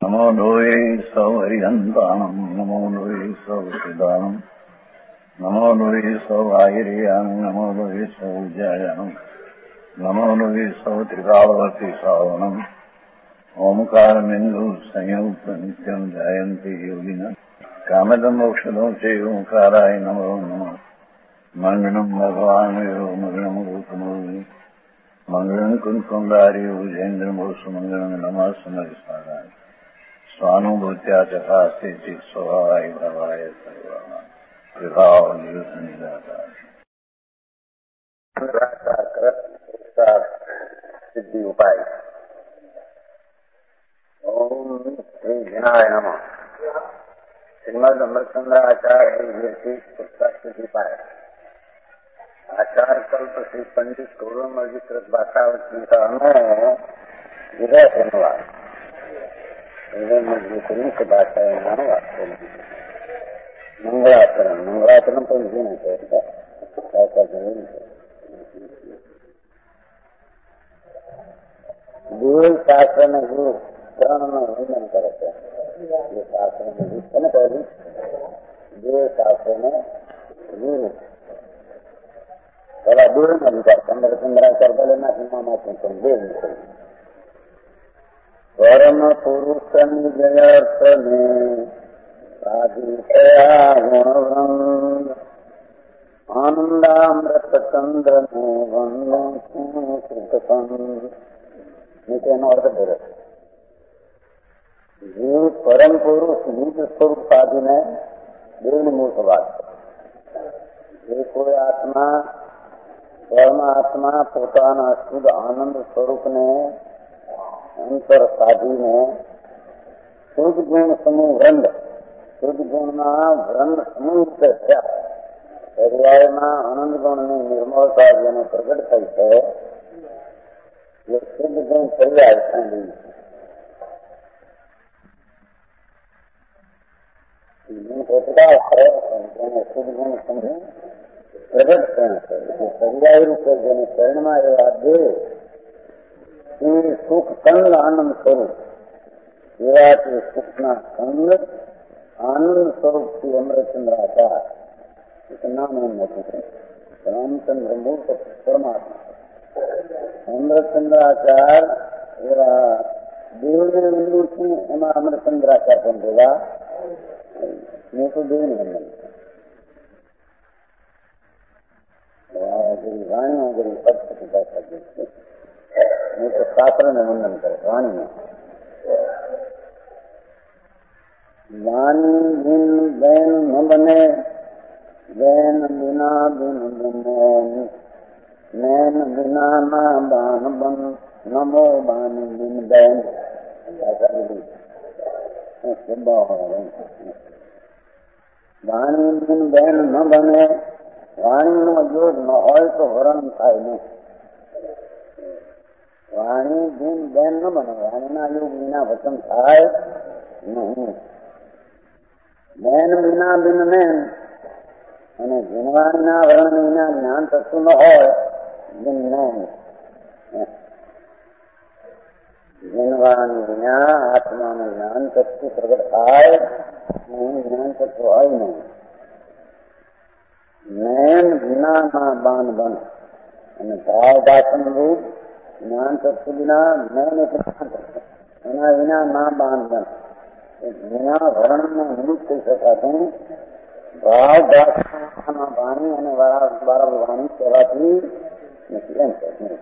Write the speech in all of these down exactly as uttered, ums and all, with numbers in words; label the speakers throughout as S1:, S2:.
S1: नमो लोये सौहरिहन्तानम् नमो लोये सौहृदानम् नमो लोये सौभागिर्यानम् नमो लोये सौविद्यायानम् नमो लोये सौत्रिकावती सावनम् ओंकारमिन्दु संयुक्त नित्यम् जायन्ति योगिनः कामदम् मोक्षदम् च ओंकाराय नमो नमः मङ्गलम् भगवान् यो मङ्गलम् रूपमोहि मङ्गलम् कुन्कुण्डारि भुजेन्द्रमोसुमङ्गलम् नमः समरिसाराय स्वानुभूत्या चकास्ते चित् स्वभावाय भवाय सर्वाणाम् विभाव निराकार सिद्धि उपाय। ओम श्री विनाय नमः। श्रीमद अमृतचंद्राचार्य जी पुस्तक सिद्धि उपाय। आचार्य कल्प श्री पंडित गौरव अर्जित वातावरण का विजय धन्यवाद मुख्य भाषा है नाम वास्तव में मंगलाचरण मंगलाचरण तो विजय नहीं कहता ऐसा जरूरी है। गुरु शास्त्र में गुरु पुराण में वर्णन करते हैं। ये शास्त्र में गुरु न पहली गुरु शास्त्र में गुरु बड़ा दूर में भी करता चंद्र चंद्राचार्य बोले ना सीमा मात्र संदेह परम पुरुष निजयर्थ में साधितया गुणवृंद आनंदामृत चंद्र में वंदन नीचे अर्थ बोले जीव परम पुरुष निज स्वरूप साधि ने देव मूर्ख बात ये कोई आत्मा परमात्मा પોતાના શુદ્ધ આનંદ સ્વરૂપને અંતર સાધીને શુદ્ધ ગુણ સમૂહ વૃંદ શુદ્ધ ગુણના વૃંદ સમૂહ રીતે થયા પર્યાયમાં આનંદ ગુણની નિર્મળતા જેને પ્રગટ થઈ છે એ શુદ્ધ ગુણ પર્યાય સાંભળી શુદ્ધ ગુણ સમૂહ प्रगट पर्याय रूप જેને શરણમાં એવા દે એ સુખ કંદ આનંદ સ્વરૂપ એવા તે સુખના કંદ આનંદ સ્વરૂપથી અમૃતચંદ્રાચાર નામ એમ નથી રામચંદ્ર મૂર્ત પરમાત્મા અમૃતચંદ્રાચાર એવા દેવને વંદન છે એમાં અમૃતચંદ્રાચાર પણ બોલા મોટું દેવને વંદન છે वाणी वगैरह सब कुछ बैठा देते नहीं तो शास्त्र में वंदन करे वाणी में वाणी बिन बैन न बने बैन बिना बिन बैन नैन बिना ना बान बन नमो बान बिन बैन ऐसा वाणी बिन बैन न बने વાણીનો યોગ ન હોય તો વર્ણન થાય નહીં. વાણી બિન બેન ન બને વાણીના યોગ વિના વચન થાય નહીં. બેન વિના બિન બેન અને જીનવાણીના વર્ણન વિના જ્ઞાન તત્વ ન હોય બિન બેન જીનવાણી વિના આત્માનું જ્ઞાન તત્વ પ્રગટ થાય જ્ઞાન તત્વ હોય નહીં. નૈન વિના ના બાન બન અને ભાવ ભાષણ રૂપ જ્ઞાન તત્વ વિના નૈન એના વિના ના બાન બન વિના વર્ણના નિમિત્ત થઈ શકાતું ભાવ ભાષણ વાણી અને વારંવાર વાણી કહેવાતી નથી એમ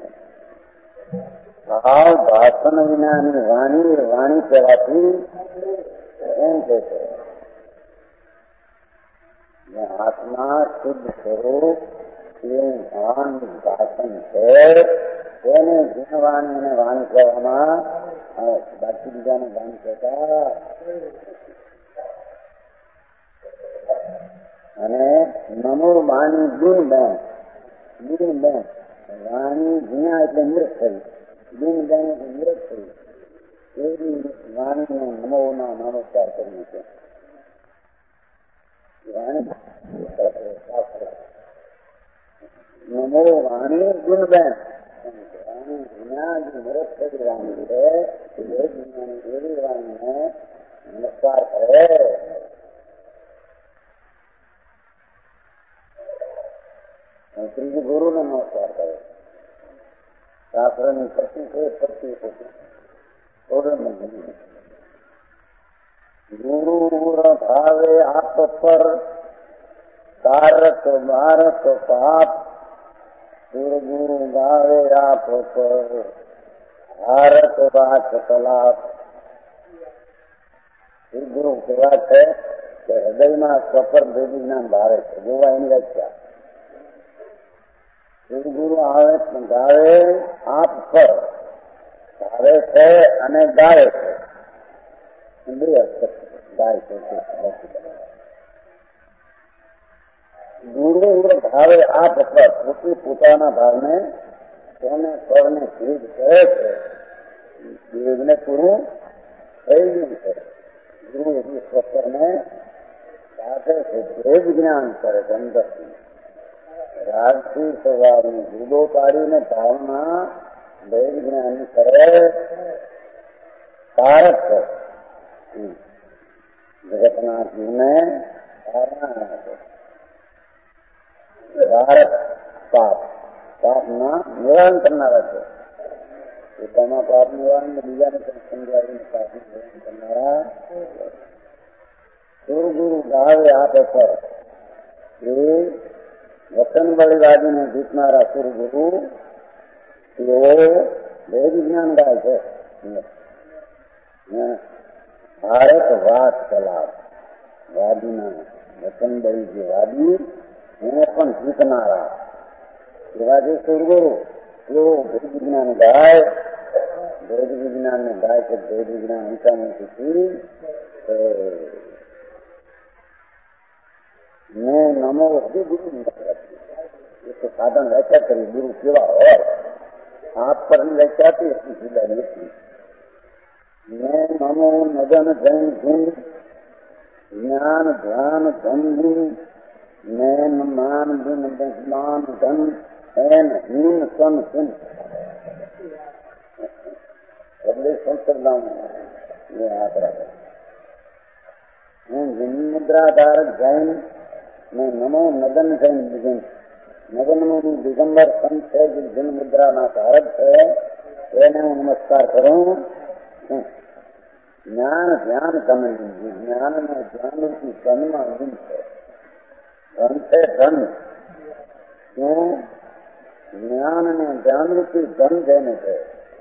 S1: ભાવ ભાષણ વિનાની વાણી વાણી કહેવાતી એમ કહે છે. आत्मा शुद्ध स्वरूप ये भान भाषण है તેને જીનવાણી અને વાણી કહેવામાં બાકી બીજાને વાણી કહેતા અને નમો વાણી બિન બેન બિન બેન વાણી જીના એટલે મૃત થઈ બિન બેન એટલે મૃત થઈ એવી વાણીને નમોના નમસ્કાર કરીએ છીએ. નમો વાણી ગુણ બેન मृत वाणी है एवी वाणी है नमस्कार करे त्रीजे गुरु ने नमस्कार करे शास्त्र में पति से पति थोड़े नहीं गुरु भावे आप पर कारक मारक पाप गुरु गावे आप पर भारत वाच कलाप। गुरु की बात है कि हृदय में स्वपर देवी ज्ञान भारे છે જોવા એની વ્યાખ્યા ગુરુ આવે ગાવે આપ પર ગાવે છે અને ગાય છે બે અક્ષર ગાય છે ગુરુ ભાવે આપ પર પોતે પોતાના ભાવને કોને પરને ભેદ કરે છે ભેદને પૂરું થઈ ગયું છે गुरु ईश्वर ने साधे से भेद ज्ञान करे अंदर राजसी स्वभाव में गुरुकारी ने भावना भेद ज्ञान करे कारक जगतनाथ जी ने धारणा कारक पाप पाप ना निवारण करना रहते પોતાના પાપ નિવારણ બીજાને સમજાવીને પાપ નિવારણ કરનારા ગુરુ ગુરુ ગાવે આપે પર એ વચનવાળી વાદીને જીતનારા સુર ગુરુ તેઓ વેદ જ્ઞાન ગાય છે ભારત વાત ચલાવ વાદીના વચનવાળી જે વાદી એને પણ જીતનારા એવા જે સુરગુરુ તેઓ વેદ વિજ્ઞાન ગાય वेद विज्ञान में गाय के वेद विज्ञान ऊंचा नीचे थी मैं नमो हरि गुरु इसको साधन व्याख्या करी गुरु केवा हो आप पर व्याख्या थी इसकी जिला नहीं थी मैं नमो नदन धन धुन ज्ञान ध्यान धन धुन नैन मान धुन मान धन एन हीन सन सुन ये हाथ रखे मुद्राधारक जैन में नमो नदन जैन दिगन नदन में दिगंबर संत है जो जिन मुद्रा ना धारक है એને હું નમસ્કાર કરું જ્ઞાન ધ્યાન તમે જ્ઞાન ને ધ્યાન की ધનમાં ગુણ છે ધન છે ધન શું જ્ઞાન ને ધ્યાન રૂપી ધન જેને છે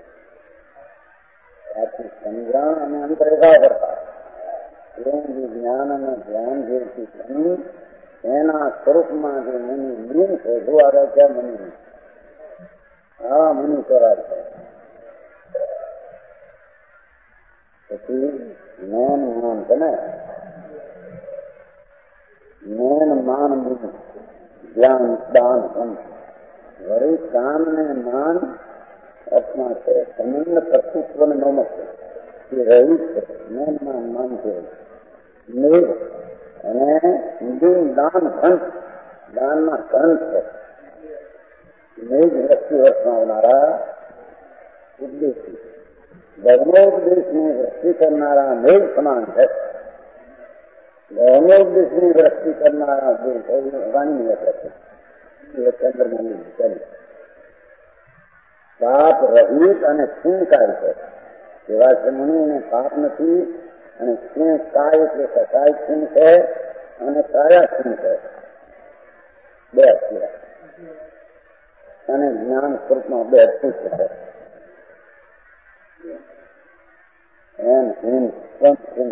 S1: આથી સમજણ અને અંતર એકાગ્રતા એવું જે જ્ઞાન અને ધ્યાન જે ધન એના સ્વરૂપમાં જે મુનિ લીન છે જોવા રાખ્યા મુનિ આ મુનિ સ્વરાજ છે પછી મેન માન છે ને મેન માન મુનિ જ્ઞાન દાન ધન વળી કાન ને માન આત્મા છે સંબંધ પ્રતિત્વ નમક એ રહિત છે મેન માન માન છે મેઘ અને દિન દાન ધન દાનમાં ધન છે મેઘ વસ્તુ વરસાવનારા ઉપદેશી ધર્મોપદેશની વૃષ્ટિ કરનારા મેઘ સમાન છે ધર્મોપદેશની વૃષ્ટિ કરનારા જે વાણી છે એ ચંદ્રમણી ચાલી પાપ રહિત અને ક્ષીણકાય છે એવા છે મુનિને પાપ નથી અને ક્ષીણ કાય એટલે કસાય ક્ષીણ છે અને કાયા ક્ષીણ છે બે અક્ષર અને જ્ઞાન સ્વરૂપમાં બે અક્ષર છે એમ હિમ સંત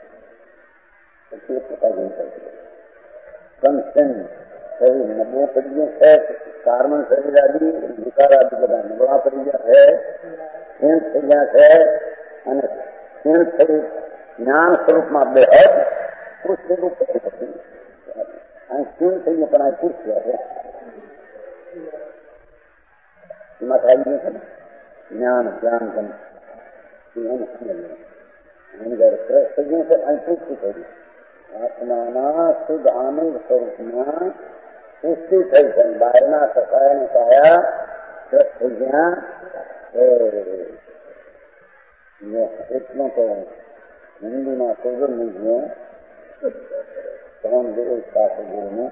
S1: શરીર નબળો પડી ગયો છે કાર્બન શરીર આદિ વિકાર આદિ બધા નબળા પડી ગયા છે ક્ષીણ થઈ ગયા છે અને ક્ષીણ થઈ જ્ઞાન સ્વરૂપમાં બે હદ પુરુષ રૂપ કરી હતી અહીં ક્ષીણ થઈ ગયું પણ અહીં પુરુષ છે એમાં થઈ ગયું છે જ્ઞાન ધ્યાન ધન એને સમજ એની જયારે ફ્રેશ થઈ ગયું છે અહીં પુરુષ થઈ ગયું આત્માના શુદ્ધ આનંદ સ્વરૂપમાં સૃષ્ટિ થઈ છે બહારના સફાયાને કાયા થઈ ગયા એટલું તો હિન્દીમાં સોગર નહીં ગયો ત્રણ ગુરુ સાથે ગુરુને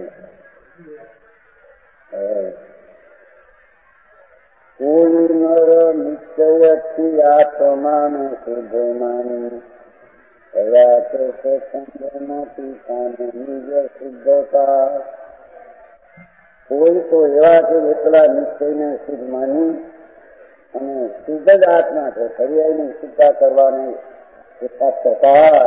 S1: કોઈ નર નિશ્ચયથી આત્માને શુદ્ધ માની કયા તે સંગમાંથી કાને નિજ શુદ્ધતા. કોઈ તો એવા છે એટલા નિશ્ચયને શુદ્ધ માની અને શુદ્ધ જ આત્મા છે, પર્યાયની શુદ્ધતા કરવાની ચેષ્ટા કરતા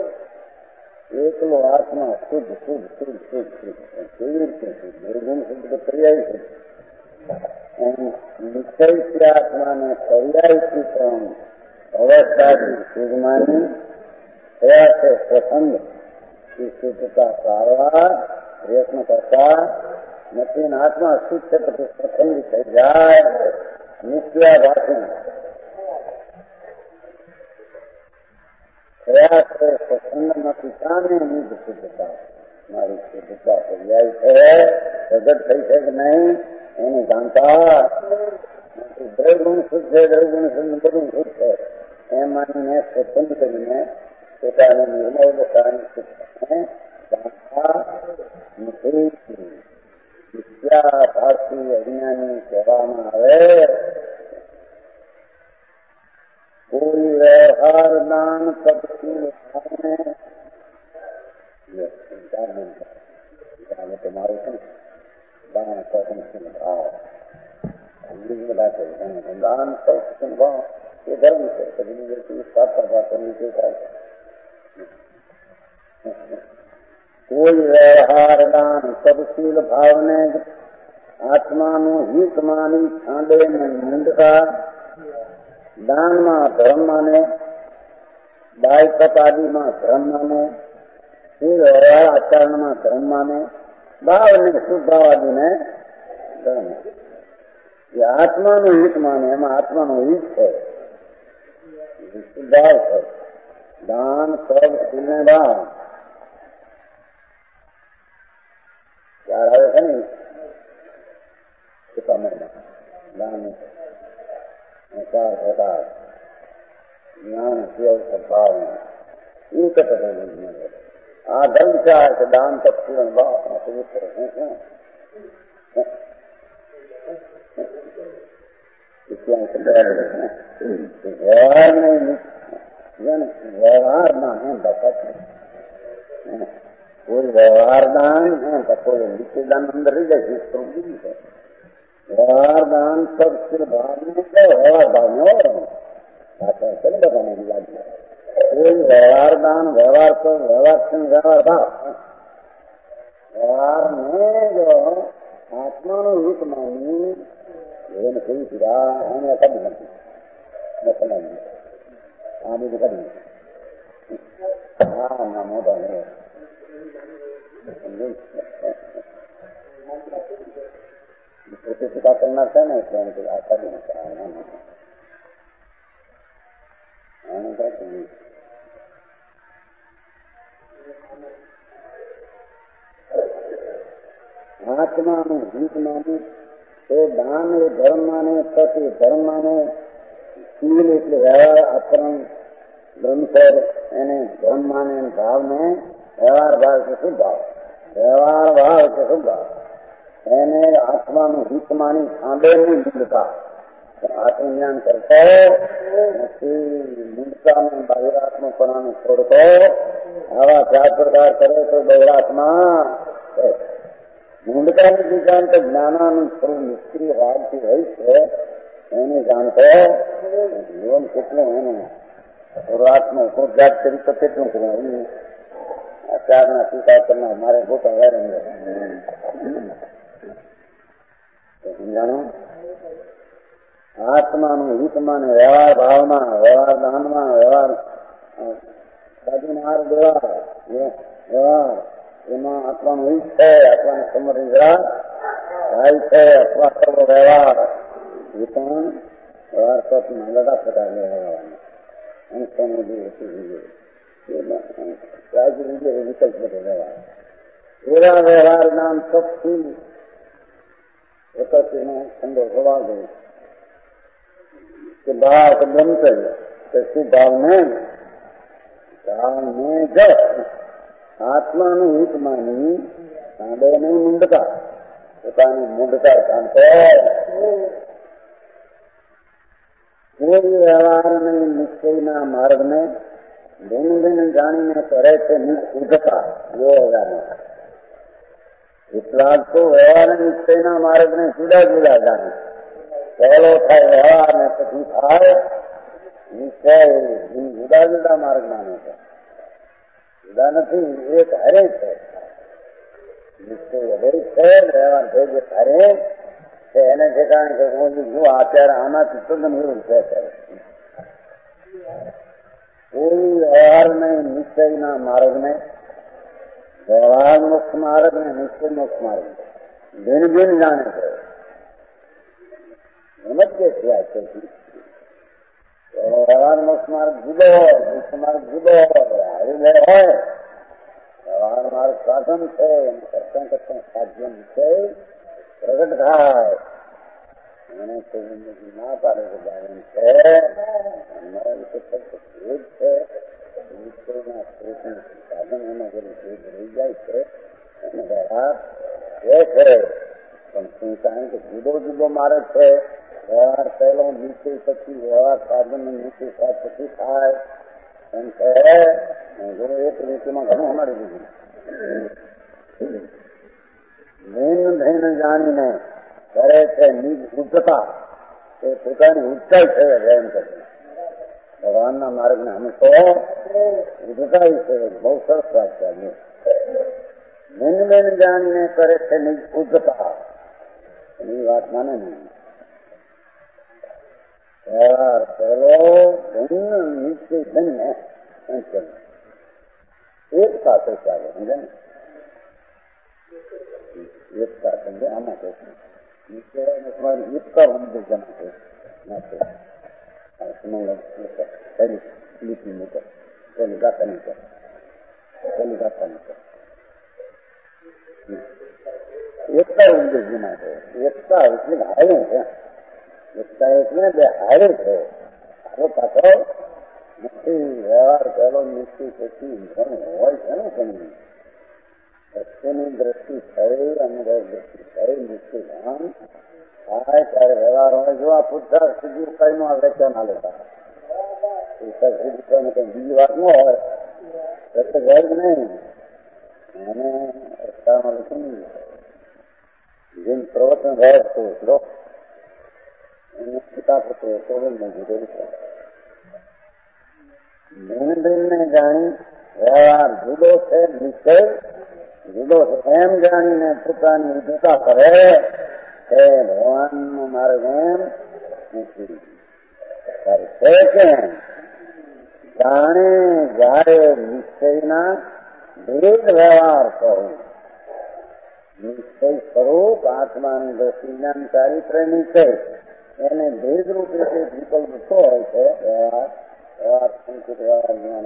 S1: એકલો આત્મા શુદ્ધ શુદ્ધ શુદ્ધ શુદ્ધ શુદ્ધ કેવી રીતે શુદ્ધ નિર્ગુણ શુદ્ધ તો પર્યાય શુદ્ધ એમ નિશ્ચયથી આત્માને પર્યાયથી પણ અવસ્થાથી શુદ્ધ માની થયા છે પ્રસંગ એ શુદ્ધતા પાડવા પ્રયત્ન કરતા નથી. આત્મા શુદ્ધ છે પછી પ્રસંગ થઈ જાય નિશ્ચયાભાસી થયા છે પ્રસંગમાંથી કામે નિજ શુદ્ધતા. મારી શુદ્ધતા પર્યાય છે, પ્રગટ થઈ છે કે નહીં એને જાણતા દ્રવગુણ શુદ્ધ છે, દ્રવગુણ શુદ્ધ બધું શુદ્ધ છે એમ માનીને પ્રસંગ કરીને પોતાને નિર્મળ દશાની શુદ્ધતાને જાણતા નથી. મિથ્યાભાસી અજ્ઞાની કહેવામાં આવે. કોઈ વ્યવહાર દાન તપશીલ ભાવને તમારું છે ને દાન તપશીલ ભાવ અંગ્રેજી બધા છે દાન તપશીલ ભાવ એ ધર્મ છે. પછી વ્યક્તિ સાતા ભાષાની જે થાય કોઈ વ્યવહાર દાન તપશીલ ભાવને આત્માનું હિત માની છાંડે ને નિંદતા દાનમાં ધર્મ માને, દાય તપ આદિમાં ધર્મ માને, વ્યવહાર આચરણમાં ધર્મ માને, ભાવ ને શુદ્ધાવાદીને ધર્મ. એ આત્માનું હિત માને એમાં આત્માનું હિત છે, શુદ્ધાવ છે. દાન સબ શીલને ભાવ યાદ આવે છે ને દાન ચાર પ્રકાર જ્ઞાન શિવ ભાવ એક આ ધર્મ ચાર છે. દાન તપશીલ ભાવ પવિત્ર વ્યવહાર નહીં વ્યવહાર દાન એમ બકત કોઈ વ્યવહાર દાન એમ કોઈ નિશ્ચયદાન અંદર રહી જાય છે. વ્યવહાર દાન તપશીલ ભાવ ને વ્યવહાર ભાવ ને બધાને લાગે કોઈ વ્યવહાર દાન વ્યવહાર તો વ્યવહાર છે વ્યવહાર ભાવ વ્યવહાર ને જો આત્માનું હિત માની એને કેવી પીડા એને કદી નથી આ બધું કદી હા ના મોટા ને પોતે ટીકા કરનાર છે ને એટલે એને આ કદી નથી આત્માનું હિત માને એ દાન એ ધર્મ માને, તપ એ ધર્મ માને, શીલ એટલે વ્યવહાર આચરણ બ્રહ્મચર એને ધર્મ માને, ભાવ ને વ્યવહાર ભાવ કે શુદ્ધ ભાવ વ્યવહાર ભાવ કે શુદ્ધ ભાવ એને આત્માનું હિત માની સાંભળે નહીં નિંદતા. આત્મજ્ઞાન કરતો નથી, નિંદતાનું બહિરાત્મપણાનું છોડતો આવા ચાર પ્રકાર કરે તો બહિરાત્મા નિંદતાનું જે જાણતો જ્ઞાનાનું થોડું નિષ્ક્રિય ભાવથી હોય છે એને જાણતો જીવન કેટલું એનું પૂર્વાત્મ ઉપજાત તરીકે કેટલું કરવું આ ચારના ટીકા કરનાર મારે ગોતા વારે સમજાણું. આત્માનું હિતમાં ને વ્યવહાર ભાવમાં વ્યવહાર દાનમાં વ્યવહાર સાધુનાર વ્યવહાર વ્યવહાર એમાં આત્માનું હિત છે, આત્માની સમરણ થાય છે અથવા સર્વ વ્યવહાર એ પણ વ્યવહાર તત્વમાં બધા પ્રકારના વ્યવહારના અંશોને જે વિકલ્પ બધો વ્યવહાર એવા વ્યવહાર નામ સપથી एक ठंडो सवाल दे कि बात बनते कैसी भावने भावने जब आत्मा નું હિત માની સાંડે નહીં મૂંડતા પોતાની મૂંડતા જાણતો કોઈ વ્યવહારને નિશ્ચયના માર્ગને દિન દિન જાણીને કરે છે નિષ્કૃતતા એવો વ્યવહાર વિતરાગ તો વ્યવહાર નિશ્ચયના માર્ગને જુદા જુદા જાણે પહેલો થાય વ્યવહાર ને પછી થાય નિશ્ચય જુદા જુદા માર્ગ માને છે જુદા નથી એક હારે છે નિશ્ચય અભેદ છે વ્યવહાર ભેદ હારે છે એને ઠેકાણે કે હું જો અત્યારે આનાથી તદ્દન એવું છે કોઈ વ્યવહારને નિશ્ચયના માર્ગને વ્યવહાર મોક્ષ માર્ગ ને નિશ્ચય મોક્ષ માર્ગ ભિન્ન ભિન્ન જાણે છે એમ જ કે છે વ્યવહાર મોક્ષ માર્ગ જુદો હોય મોક્ષ માર્ગ જુદો હોય આવી બે હોય વ્યવહાર માર્ગ સાધન છે એને કરતા કરતા સાધ્ય છે પ્રગટ થાય એને ના પાડે છે ગાયન છે સાધન એના ઘરે ભેદ રહી જાય છે અને વ્યવહાર એ છે પણ શું કારણ કે જુદો જુદો માર્ગ છે વ્યવહાર પહેલો નીચે પછી વ્યવહાર સાધન નીચે પછી થાય એમ છે એક રીતિમાં ઘણું અમારી દીધું ભિન્ન ભિન્ન જાણીને કરે છે નિજ ઉચ્ચતા એ પોતાની ઊંચાઈ છે એમ કરે ભગવાનના માર્ગને અમે તો ઉચ્ચતાઈ છે બહુ સરસ વાત છે ભિન્ન ભિન્ન જાણીને કરે છે નિજ ઉચ્ચતા એની વાત માને નહીં વ્યવહાર પહેલો ભિન્ન નિશ્ચય ભિન્ન એક સાથે ચાલે સમજે ને એકતા સમજે આમાં કહે નિશ્ચય તમારી એકતા સમજે જમા છે પહેલી લીટી મૂકે પહેલી ગાતા નીચે પહેલી ગાતા નીચે એકતા સમજે જમા છે એકતા એટલે હારે છે એકતા એટલે બે હારે છે હારો પાછો નથી વ્યવહાર પહેલો નિશ્ચય પછી ઘણું હોય છે ને કંઈ વસ્તુની દ્રષ્ટિ થઈ અનુભવ દ્રષ્ટિ થઈ નિશ્ચય ભાન થાય ત્યારે વ્યવહાર હોય જો આ પુસ્તક સુધી કઈ નો વ્યાખ્યા ના લેતા પુસ્તક સુધી કઈ કઈ બીજી વાત ન હોય તો જાય જ નહીં એને રસ્તામાં લખી નહીં જેમ પ્રવચન રહે તો શ્લોક એને પિતા થતો તો મજૂરી છે ભિન્ન ભિન્ન જાણી વ્યવહાર જુદો છે નિશ્ચય જુદો છે એમ જાણીને પોતાની ઉદ્ધતા કરે તે ભગવાનનો માર્ગ એમ નથી છે કેમ જાણે જયારે નિશ્ચયના ભેદ વ્યવહાર કહું નિશ્ચય સ્વરૂપ આત્માની દ્રષ્ટિ જ્ઞાન ચારિત્ર નિશ્ચય એને ભેદરૂપ રીતે વિકલ્પ થતો હોય છે વ્યવહાર વ્યવહાર સંકિત વ્યવહાર જ્ઞાન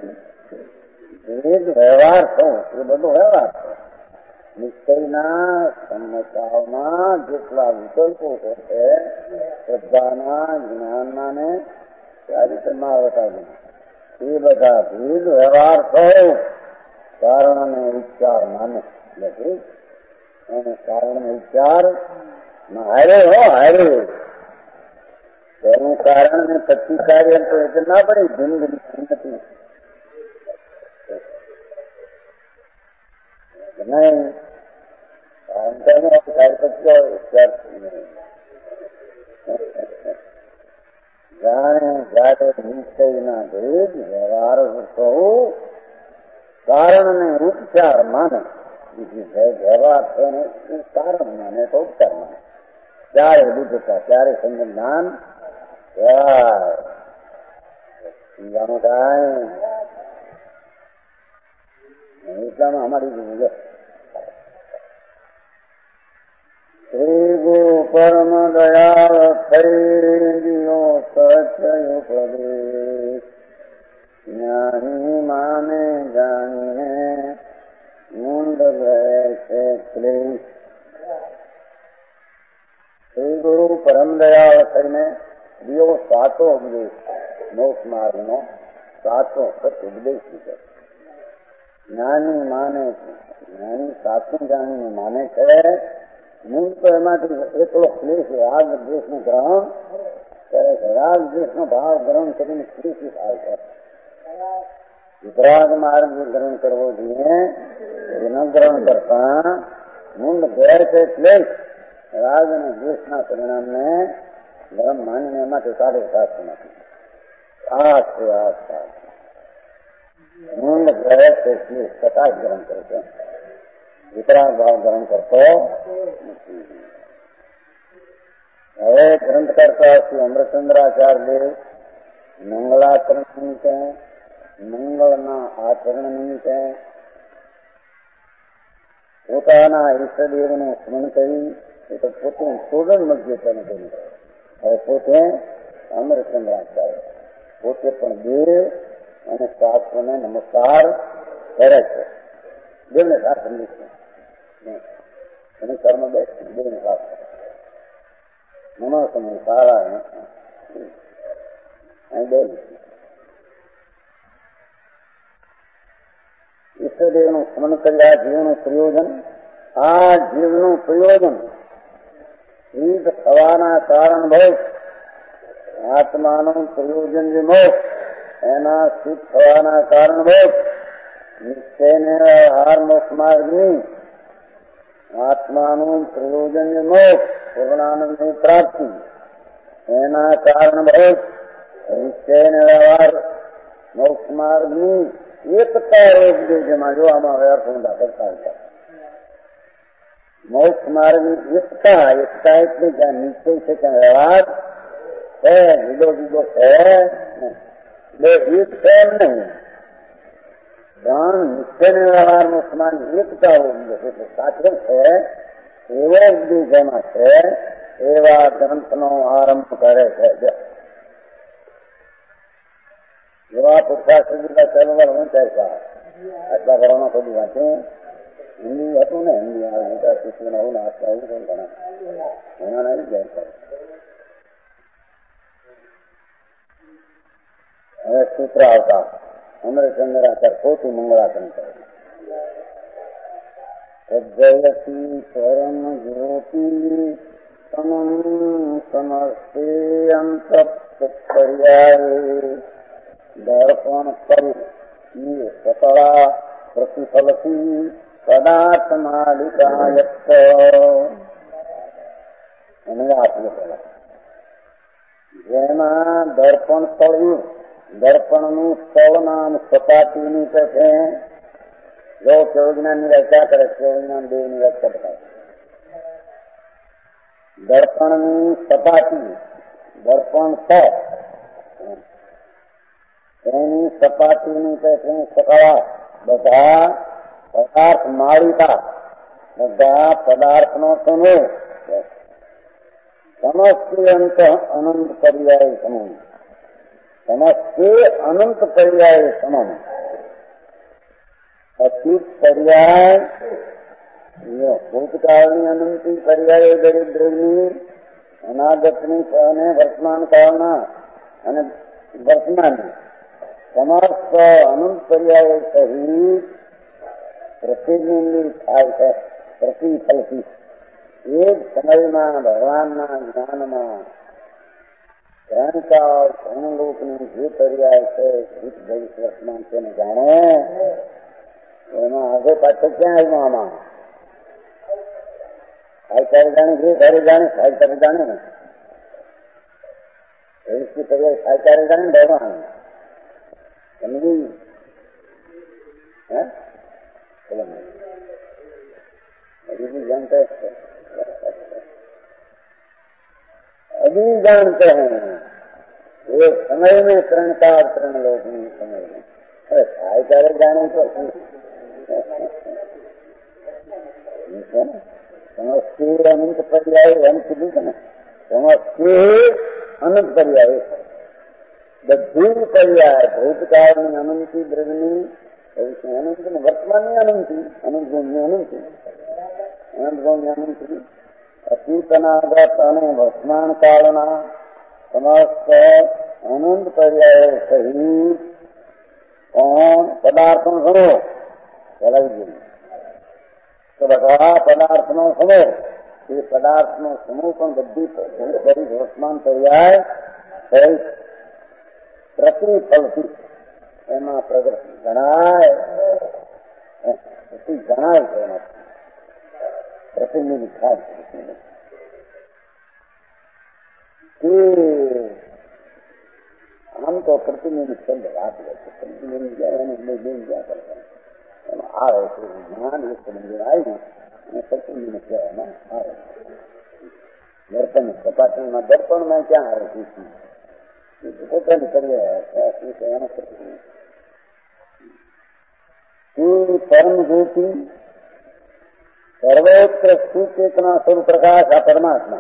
S1: ભેદ વ્યવહાર થવું એ બધો વ્યવહાર છે નિશ્ચયના સમસ્યાઓમાં જેટલા વિકલ્પો છે શ્રદ્ધાના જ્ઞાનના ને ચારિત્રમાં બતાવ્યું એ બધા ભેદ વ્યવહાર થવું કારણ અને વિચાર માને એટલે એને કારણ વિચાર હારે હો હારે તેનું કારણ ને પછી કાર્ય તો એટલે ના પડે ભિન્ન ભિન્ન નથી નહીં જાણે જાતે નિશ્ચયના ભેદ વ્યવહાર કહું કારણ ને ઉપચાર માને વ્યવહાર છે ને એ કારણ માને તો ઉપચાર માને ત્યારે બુદ્ધતા ત્યારે સંજ્ઞાન વ્યવહાર સમજાણું થાય એટલામાં અમારી જુદું શ્રી ગુરુ પરમ દયાળ થઈ દિયો સત્ય ઉપદેશ જ્ઞાની માને જાણીને મુંડ ગયે છે ક્લેશ श्री गुरु परम दयाल ने दियो सातो उपदेश मोक्ष मार्ग नो सातो सत्य उपदेश है। ज्ञानी माने ज्ञानी सातु जानी माने छे मूल तो एमांथी एकलो क्लेश राग द्वेष नो ग्रहण करे छे। राग द्वेष नो भाव ग्रहण करीने क्लेश थाय छे। वितराग मार्ग ग्रहण करवो जोईए न ग्रहण करता मूल घेर छे क्लेश राग અને દ્વેષના પરિણામને ધર્મ માનીને એમાંથી સાધે શાસ્ત્ર નથી આ છે આ મૂળ ગ્રહ છે કથા ગ્રહણ કરે છે વિતરાગ ભાવ ગ્રહણ કરતો નથી। હવે ગ્રંથ કરતા શ્રી અમૃતચંદ્રાચાર્ય દેવ મંગલાચરણ નિમિત્તે મંગળના આચરણ નિમિત્તે પોતાના ઈષ્ટદેવનું સ્મરણ કરી એ તો પોતે સોડન મધ્ય તેને કર્યું। હવે પોતે અમરચંદ્રાચાર્ય પોતે પણ દેવ અને શાસ્ત્રોને નમસ્કાર કરે છે। દેવને શાસ્ત્ર અને કર્મ બેઠ દેવને શાસ્ત્ર નમો સમય સારા અહીં દેવ ઈષ્ટદેવનું સ્મરણ કરી આ જીવનું પ્રયોજન આ જીવનું પ્રયોજન સિદ્ધ થવાના કારણ ભોગ આત્માનું પ્રયોજન જે મોક્ષ એના સિદ્ધ થવાના કારણ ભોગ નિશ્ચયને વ્યવહાર મોક્ષ માર્ગની આત્માનું પ્રયોજન જે મોક્ષ પૂર્ણાનંદની પ્રાપ્તિ એના કારણ ભોગ નિશ્ચયને વ્યવહાર મોક્ષ માર્ગની એકતા રોગ જેમાં જો આમાં વ્યર્થ ઊંડા કરતા હતા મોક્ષ માર્ગની એકતા એકતા એટલે જ્યાં નિશ્ચય છે ત્યાં વ્યવહાર છે જુદો જુદો છે બે એક છે એમ નહીં પણ નિશ્ચય વ્યવહારનો સમાન એકતા ઉપદેશ એટલે સાથે છે એવો ઉપદેશ જેમાં છે એવા ગ્રંથનો આરંભ કરે છે। જેવા પુરુષાર્થ ચલવર હું ચાલતા આટલા ઘરોમાં કોઈ વાંચે હિન્દી હતું ને હિન્દી મોટા શિષ્યના હું નાસ્તા એવું કઈ ઘણા એના નહીં જાય। હવે સૂત્ર આવતા અમરચંદ્રાચાર્ય પોતું મંગળાચરણ કરે જયતી પરમ જ્યોતિ સમમ સમસ્તે અંત પર્યાય દર્પણ કરું એ સકળા પ્રતિફલથી પદાર્થ માલિકાયત્ત એને આપવું પેલા જેમાં દર્પણ સ્થળ્યું દર્પણનું સ્થળ નામ સપાટીની છે જો કેવજ્ઞાનની વ્યાખ્યા કરે કેવજ્ઞાન દેવની વ્યાખ્યા બતાવે દર્પણની સપાટી દર્પણ સ્થળ એની સપાટીની સકળા બધા પદાર્થ માળિકા બધા પદાર્થનો સમૂહ સમસ્તે અંત અનંત પર્યાય સમૂહ સમસ્તે અનંત પર્યાય સમમ અતીત પર્યાય ભૂતકાળની અનંતી પર્યાય દરિદ્રની અનાગતની અને વર્તમાન કાળના અને વર્તમાનની समस्त अनंत पर्याय सहित प्रतिबिंबित थाय है प्रतिफलती एक समय में भगवान ज्ञान में ग्रहणकाल ग्रहणलोक ने जो पर्याय है भूत भविष्य वर्तमान से न जाने एमा आगे पाछળ क्या है मामा खाई करे जाने जो घरे जाने खाई करे जाने इसकी पर्याय खाई करे जाने भगवान समझी है अभी भी जानते हैं अभी जानते हैं एक समय में तरण का तरण लोग नहीं समय में अरे खाए चारे जाने तो समझते अनंत पर्याय हम कीधું છે ને સમસ્તે અનંત पर्याय બધી પર્યાય ભૂતકાળની અનંતી દ્રવ્યની અનંત વર્તમાનની અનંતી અનંત ગુણની અનંતી અનંત ગુણની અનંતી અતીતનાગત અને વર્તમાન કાળના સમસ્ત અનંત પર્યાયો સહિત કોણ પદાર્થનો સમૂહ ચલાવી જોઈએ. તો બધા પદાર્થનો સમૂહ, એ પદાર્થનો સમૂહ પણ બધી બધી વર્તમાન પર્યાય સહિત પ્રતિફલથી એમાં પ્રગટ જણાય જણાય છે. એમાં પ્રતિનિધિ થાય કે આમ તો પ્રતિનિધિ શબ્દ વાત લે છે. પ્રતિનિધિ જાય એને બે બે જ્યાં કરતા એમાં આવે છે જ્ઞાન એક મંદિર આવ્યું અને પ્રતિનિધિ કહેવામાં આવે છે. દર્પણ સપાટીમાં દર્પણમાં ક્યાં આવે છે? પોતાની કરીએ એનો પ્રતિનિધિ પરમ જ્યોતિ સર્વત્ર સુચેતના સ્વરૂપ પ્રકાશ આ પરમાત્મા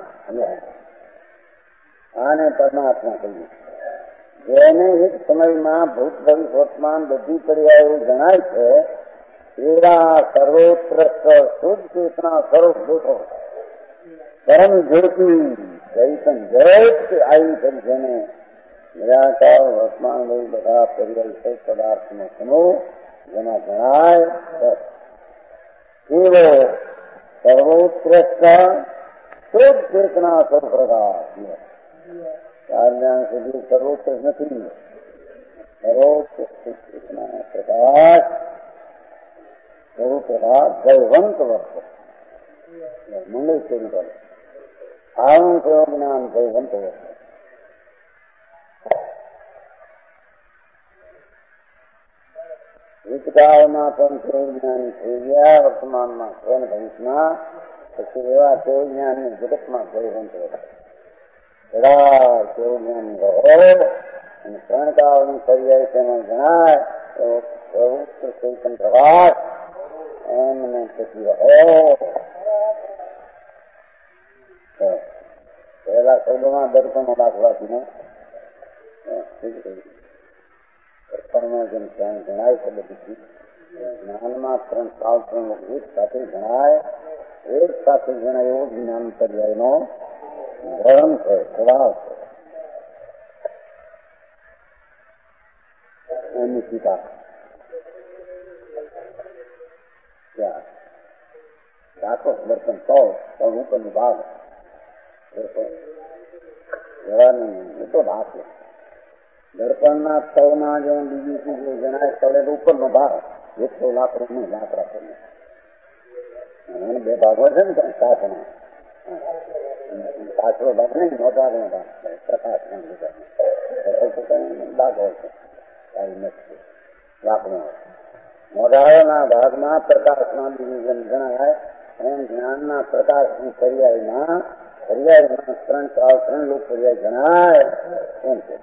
S1: આને પરમાત્મા કહીએ. જેને એક સમયમાં ભૂત ભવિષ્ય વર્તમાન બધી પર્યાયો જણાય છે એવા સર્વોત્ર શુદ્ધ ચેતના સ્વરૂપ ભૂતો પરમ જ્યોતિ ચૈતન જગત આવી કરી જેને નિરાકાર વર્તમાન બધી બધા પર્યાય પદાર્થનો સમૂહ જેમાં જણાય એવો સર્વોત્કૃષ્ટ શુદ્ધ ચેતના સ્વરૂપ પ્રકાશ જ્ઞાન સુધી સર્વોત્કૃષ્ટ નથી. સર્વોત્કૃષ્ટ ચેતના પ્રકાશ સ્વરૂપ પ્રકાશ જયવંત વર્ત મંગળ સ્વરૂપ આવું પ્રયોગ જ્ઞાન જયવંત વર્ત. ભૂતકાળમાં પણ કેવ જ્ઞાની થઈ ગયા, વર્તમાનમાં સ્વયં ભવિષ્યમાં પછી એવા કેવ જ્ઞાની જગતમાં જયવંત વર્ત. બધા કેવ જ્ઞાની રહો અને ત્રણકાળની પર્યાય તેમાં જણાય એવો પવિત્ર ચૈતન પ્રકાશ એમને પછી રહો. પહેલા શબ્દમાં દર્પણનો દાખલાથી દર્પણમાં જેમ ત્યાં જણાય છે બધી જ્ઞાનમાં ત્રણ સાલ ત્રણ એક સાથે જણાય, એક સાથે જણાય એવો જ્ઞાન પર્યાયનો ધર્મ છે, સ્વભાવ છે. એની સીતા ત્યાં રાખો દર્પણ સૌ પણ ઉપરનો ભાગ જવાની તો ભાગ દર્પણના સ્તવમાં જેમ બીજી ચીજો જણાય સ્થળે ઉપરનો ભાગ એકસો લાકડો નહીં લાકડા પર બે ભાગો છે ને કાચના કાચરો ભાગ નહીં મોટાનો ભાગ પ્રકાશ ભાગ હોય છે લાકડો. મોઢાળાના ભાગમાં પ્રકાશમાં બીજી જેમ જણાય એમ જ્ઞાનના પ્રકાશની પર્યાયમાં પર્યાયમાં ત્રણ ચાર ત્રણ લોક પર્યાય જણાય એમ છે.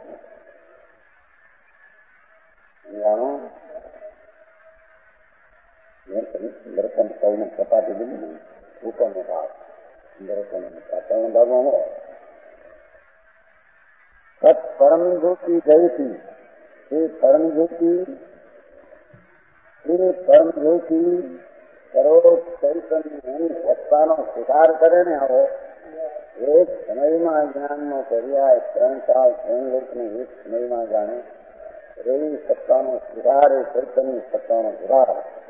S1: દર્પણ સૌને સપાટી દીધી ઉપરનો ભાગ દર્પણ પાછળનો ભાગમાં હોય સત પરમ જ્યોતિ ગઈથી એ પરમ જ્યોતિ એ પરમ જ્યોતિ સર્વ ચૈતન્ય સત્તાનો સ્વીકાર કરે ને આવો એક સમયમાં જ્ઞાનનો પર્યાય ત્રણ સાલ ત્રણ લોકને એક સમયમાં જાણે એવી સત્તાનો સ્વીકાર એ ચૈતન્ય સત્તાનો સુધાર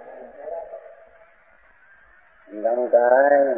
S1: જાણું કાંઈ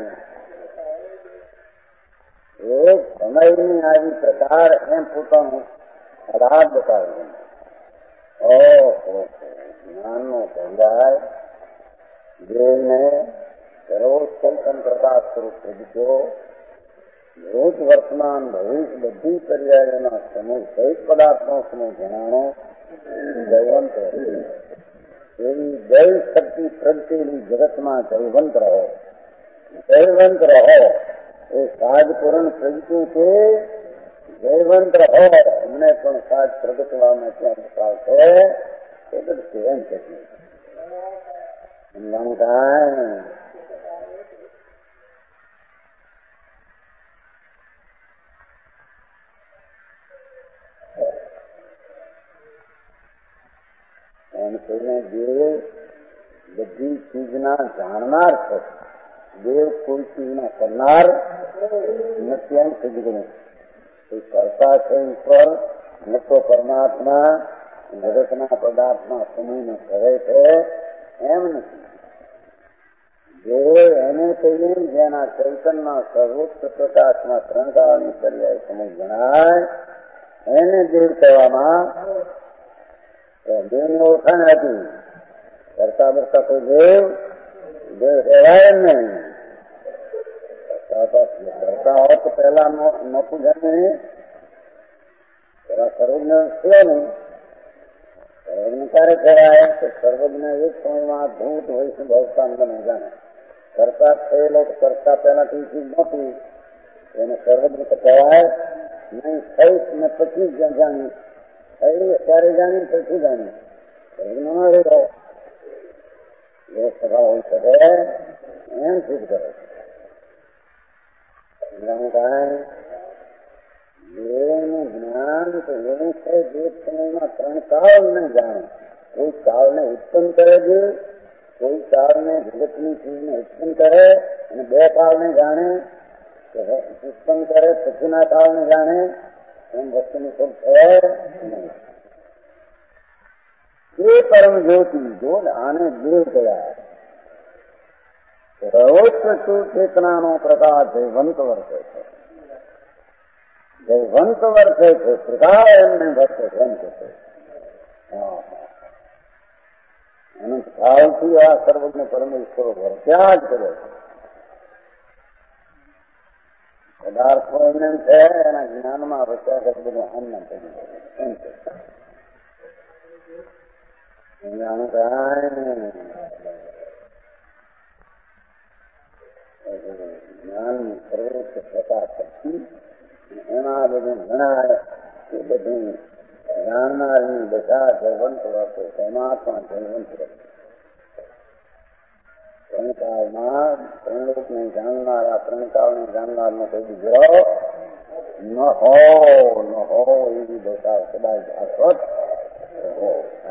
S1: એક સમયની આવી પ્રકાર એમ પોતાનું આધાર બતાવ્યું. ઓહો જ્ઞાનનો પર્યાય જેને સર્વોત્તમ પ્રકાશ સ્વરૂપ પ્રગટ્યો ભૂત વર્તમાન ભવિષ્ય બધી પર્યાયોના સમૂહ સહિત પદાર્થનો સમૂહ જણાણો જયવંત એવી જય શક્તિ પ્રગટેલી જગતમાં જયવંત રહો જયવંત રહો એ સાજ પૂરણ પ્રગટ્યું છે. જયવંત રહો અમને પણ સાજ પ્રગટવામાં ત્યાં બતાવ છે એ બધું એમ છે. એમ કોઈને જે બધી ચીજના જાણનાર છે દેવ કોઈ ચીજના કરનાર નથી એમ સિદ્ધ કર્યું. કોઈ કરતા છે ઈશ્વર, ન તો પરમાત્મા જગતના પદાર્થમાં સમૂહને કરે છે એમ નથી. જે એને કહીએ જેના ચૈતનના સર્વોચ્ચ પ્રકાશમાં ત્રણ કાળની પર્યાય સમૂહ ગણાય એને દેવ કહેવામાં દેવની ઓળખાણ હતી. કરતા બરતા કોઈ દેવ દેવ કહેવાય નહીં. કરતા હોત તો પહેલા નતું જમે પેલા સર્વજ્ઞ છે નહીં. સર્વજ્ઞ ક્યારે કહેવાય કે સર્વજ્ઞ એક સમયમાં ભૂત હોય છે ભવતા ન જાણે. કરતા થયેલો કરતા પેલાથી ચીજ નહોતી એને સર્વજ્ઞ તો કહેવાય નહીં. થઈશ ને પછી જ જાણી થઈ અત્યારે જાણી પછી જાણી સર્વજ્ઞ ન રહ્યો એ સ્વભાવ હોય શકે એમ સિદ્ધ કરે છે. દેવનું જ્ઞાન તો એવું છે જે સમયમાં ત્રણ કાળ ને જાણે. કોઈ કાળને ઉત્પન્ન કરે છે, કોઈ કાળને જગતની ચીજને ઉત્પન્ન કરે અને બે કાળને જાણે, ઉત્પન્ન કરે પછીના કાળને જાણે એમ વસ્તુનું સુખ છે નહીં. એ પરમ જ્યોતિ જો આને દેવ કયા સર્વોચ્ચ સુચેતનાનો પ્રકાશ જયવંત વર્તે છે. જયવંત વર્તે છે પ્રકાશ એમને વર્તે છે એમ કે છે. અનંત કાળથી આ સર્વજ્ઞ પરમેશ્વરો વર્ત્યા જ કરે છે. પદાર્થો એમને છે એના જ્ઞાનમાં વર્ત્યા કરે બધું આનંદ કરી એમ કે જ્ઞાન સર્વોચ્ચ પ્રકાશ શક્તિ એમાં બધું ગણાય એ બધું જાણનારની બધા જયવંત વર્તે પરમાત્મા જયવંત રહે. ત્રણ કાળમાં ત્રણ લોકને જાણનારા ત્રણ કાળને જાણનારનો કોઈ બીજો ન હો ન હો એવી દશા કદાચ શાશ્વત હો.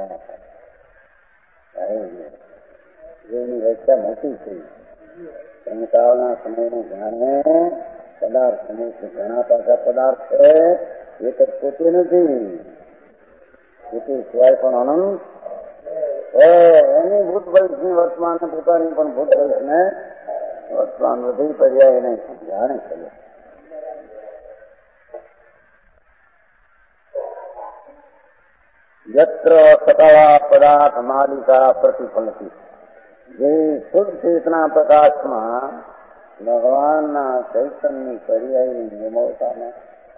S1: એની વ્યાખ્યા મોટી છે. ત્રણ કાળના સમયને જાણે પદાર્થ સમય ઘણા પાછા પદાર્થ છે એક જ પોતે નથી. પોતે સિવાય પણ અનંત એની ભૂત ભવિષ્યની વર્તમાન પોતાની પણ ભૂત ભવિષ્યને વર્તમાન બધી પર્યાય એને જાણે છે. યત્ર સતવા પદાર્થ માલિકા પ્રતિફલતી. જે શુદ્ધ ચેતના પ્રકાશમાં ભગવાનના ચૈતન્યની પર્યાયની નિર્મળતામાં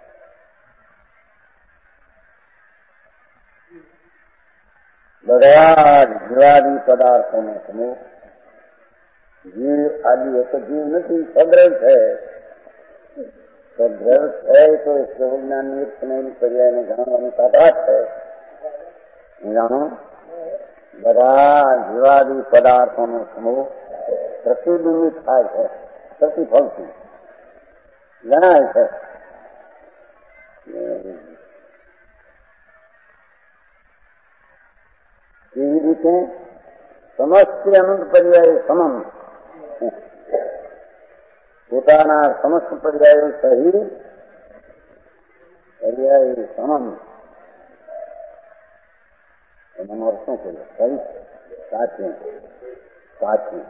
S1: બધા જીવાદી પદાર્થોનો સમૂહ જીવ આદિ એક જીવ નથી, સદ્રવ છે. સદ્રવ છે તો સર્વજ્ઞાનની એક સમયની પર્યાયને જાણવાની તાકાત છે. જાણો બધા જીવાદી પદાર્થોનો સમૂહ પ્રતિબિંબિત થાય છે, પ્રતિફળથી જણાય છે. કેવી રીતે સમસ્ત અનંત પર્યાય સમમ પોતાના સમસ્ત પર્યાયો સહિત પર્યાય સમમ એનો અર્થ શું કર્યો? સહિત સાચું સાચું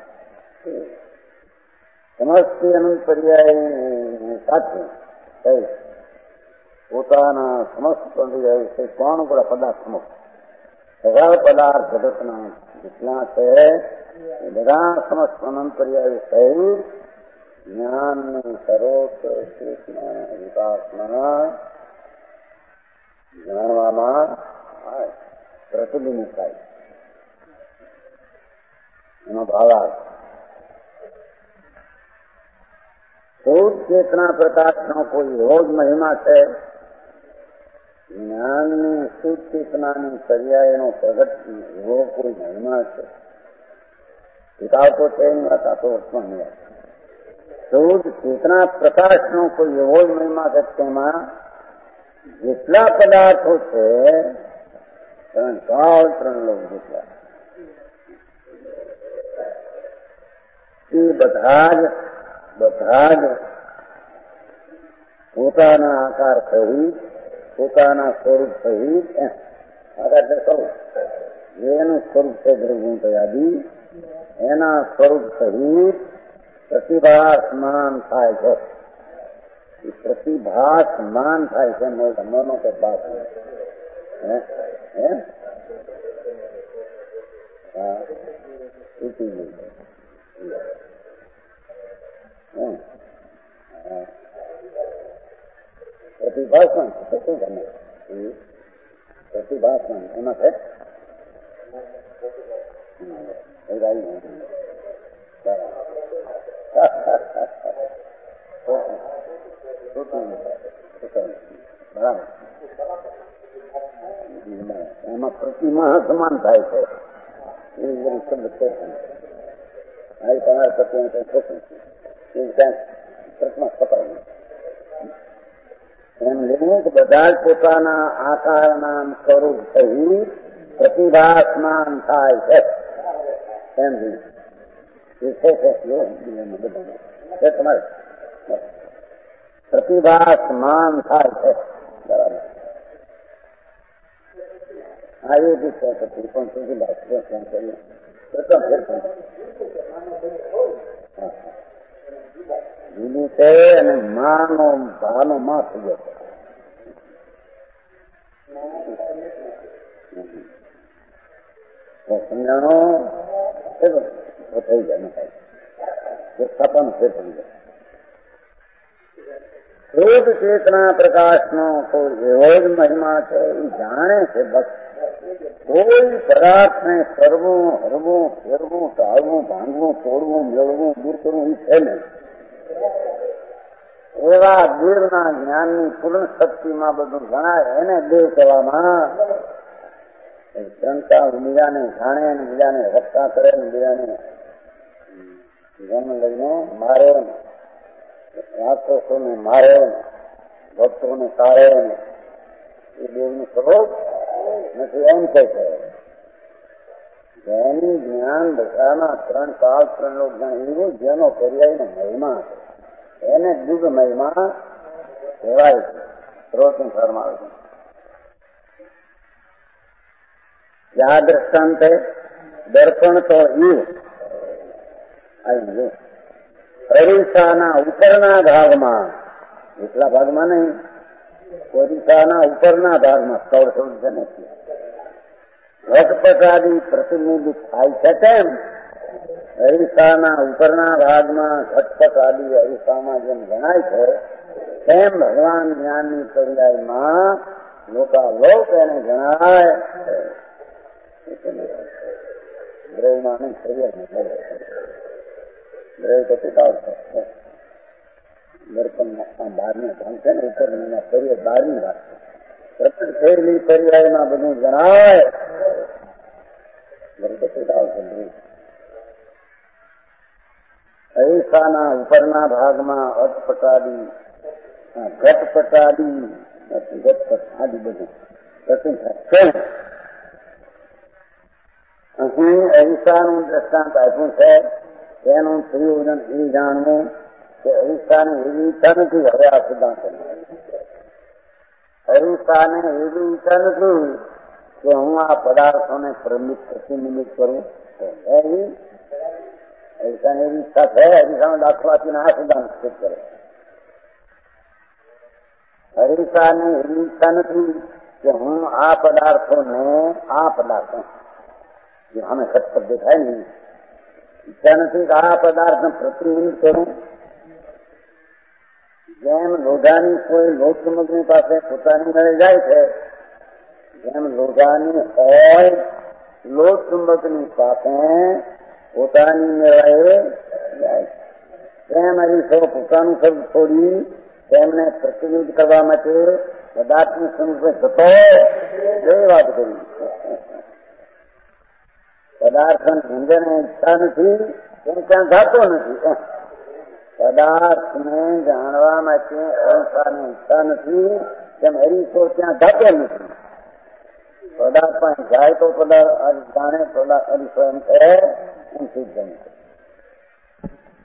S1: સમસ્ત અનંત પર્યાય સાચું સહિત પોતાના સમસ્ત પર્યાય છે. કોણ બધા પદાર્થ સમસ્ત બધા પદાર્થ જગતના જેટલા છે એ બધા સમસ્ત અનંત પર્યાય સહિત જ્ઞાનની સર્વોચ્ચ સૂચના વિકાસમાં જાણવામાં પ્રતિબિંબિત થાય એનો ભાવાર્થ. શુદ્ધ ચેતના પ્રકાશનો કોઈ એવો જ મહિમા છે. જ્ઞાનની શુદ્ધ ચેતનાની પર્યાયનો પ્રગટ એવો કોઈ મહિમા છે. વિકાવતો છે એની વાત આ તો વર્તમાનની વાત. શુદ્ધ ચેતના પ્રકાશનો કોઈ એવો જ મહિમા છે. તેમાં જેટલા પદાર્થો છે ત્રણ કાળ ત્રણ લોક જેટલા એ તેથી બધા જ બધા જ પોતાના આકાર સહિત પોતાના સ્વરૂપ સહિત આકાર સ્વરૂપ જેનું સ્વરૂપ છે દ્રવ્યગુણ તયાદી એના સ્વરૂપ સહિત પ્રતિભાસમાન થાય છે. પ્રતિભાસમાન થાય છે મનો કે ભાષ હા તૂટી ગયું પ્રતિભાસમાન શું ગમે પ્રતિભાસમાન એમાં છે બરાબર એમાં પ્રતિમા સમાન થાય છે એ શબ્દ છે આવી તમારા પ્રતિ પ્રતિમા કપાય એમ લેવું કે બધા જ પોતાના આકારના સ્વરૂપ સહિત પ્રતિભાસમાન થાય છે એમ છે તમારે પ્રતિભાસમાન થાય છે બરાબર આ એ બી છે પછી પણ સુધી કરીએ જુદું છે અને માનો ભાનો માં થઈ ગયો સમજાણો થઈ જાય સ્થાપન છે થઈ જાય. ક્રોધ ચેતના પ્રકાશનો કોઈ એવો જ મહિમા છે એ જાણે છે બસ. કોઈ પદાર્થને કરવું હરવું ફેરવું ટાળવું ભાંગવું તોડવું મેળવવું દૂર કરવું એ છે નહીં. એવા દેવના જ્ઞાનની પૂર્ણ શક્તિમાં બધું ગણાય એને દેવ કહેવામાં. જનતા બીજાને જાણે ને બીજાને રક્ષા કરે ને બીજાને જન્મ લઈને મારે રાક્ષસોને મારે ભક્તોને તારે એ દેવનું સ્વરૂપ નથી એમ કહે છે. જેની જ્ઞાન દશાના ત્રણ કાળ ત્રણ લોક જાણે એવું જેનો પર્યાયનો મહિમા એને દુર્ગ મહિમા કહેવાય છે. સ્ત્રોતનું ફરમાવે છે. આ દ્રષ્ટાંત દર્પણ તો એવું આવ્યું અરીસાના ઉપરના ભાગમાં એટલા ભાગમાં નહીં અરીસાના ઉપરના ભાગમાં સ્થળ થોડું છે નથી ઘટપટાદી પ્રતિનિધિ થાય છે તેમ અરીસાના ઉપરના ભાગમાં ઘટપટાદી અરીસામાં જેમ ગણાય છે તેમ ભગવાન જ્ઞાનની પર્યાયમાં લોકાલોક એને જણાય દ્રવ્યમાં નહીં પર્યાય દ્રવ્ય તો પિતા દર્પણ બહારની ભાગ છે ને ઉપર પર્યાય બહારની ભાગ છે. પ્રકટ થયેલી પર્યાયમાં બધું જણાય અરીસાના ઉપરના ભાગમાં અટપટાદી ઘટપટાદી ઘટપટ આદિ બધું પ્રતિમ થાય. અહીં અરીસાનું દ્રષ્ટાંત આપ્યું છે. તેનું પ્રયોજન એ જાણવું કે અરીસાને એવી ઈચ્છા નથી. હવે આ સિદ્ધાંત અરીસાને એવી ઈચ્છા નથી કે હું આ પદાર્થોને પ્રમિત પ્રતિનિમિત કરું. એવી અરીસાને એવી ઈચ્છા છે. અરીસાનો દાખલો આપીને આ સિદ્ધાંત સિદ્ધ કરે. અરીસાને એવી ઈચ્છા નથી કે હું આ પદાર્થોને આ પદાર્થો અમે ખટપટ દેખાય ને ઈચ્છા નથી કે આ પદાર્થ પ્રતિનિધિ કરું. જેમ લોઢાની કોઈ લોટ ચમકની પાસે પોતાની મળે જાય છે જેમ લોઢાની હોય લોટ ચુંબકની પાસે પોતાની મેળાએ જાય છે તેમ અરીસો પોતાનું શબ્દ છોડી તેમને પ્રતિનિધિ કરવા માટે પદાર્થની સ્વરૂપે જતો એ વાત કરી. પદાર્થ ભંજને ઈચ્છા નથી તેમ ત્યાં જાતો નથી. પદાર્થને જાણવા માટે અરીસાની ઈચ્છા નથી તેમ અરીસો ત્યાં જાતો નથી. પદાર્થ પણ જાય તો પદાર્થ જાણે પદાર્થ અરીસો એમ કહે એમ સિદ્ધ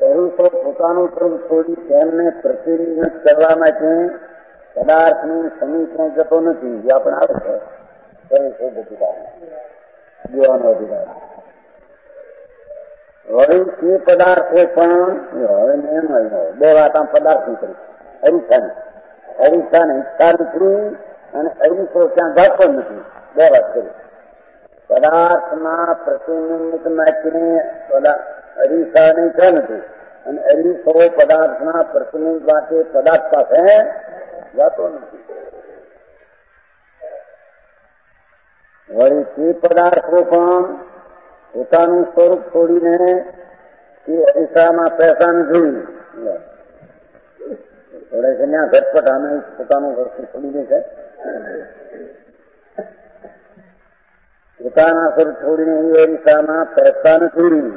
S1: અરીસો પોતાનું સ્વરૂપ છોડી તેમને પ્રતિનિધિત્વ કરવા માટે પદાર્થનું સમીકરણ જતો નથી. જે આપણે આવે છે અરીસો અધિકાર જીવાનો અધિકાર. વળી તે પદાર્થો પણ હવે નિયમ બે વાત આમ પદાર્થની કરી અરીસાની અરીસાને ઈચ્છા નથી અને અરીસો ત્યાં જાતો નથી. બે વાત કરી. પદાર્થના પ્રતિનિધિત્વ માટે અરીસાને ઈચ્છા નથી અને અરીસો પદાર્થના પ્રતિનિધિત્વ માટે પદાર્થ પાસે જાતો નથી. વળી તે પદાર્થો પણ પોતાનું સ્વરૂપ છોડીને તે અરીસામાં પૈસા નથી. થોડે છે ત્યાં ઘટપટ આને પોતાનું વસ્તુ છોડી દે છે. પોતાના સ્વરૂપ છોડીને એ અરીસામાં પૈસા નથી.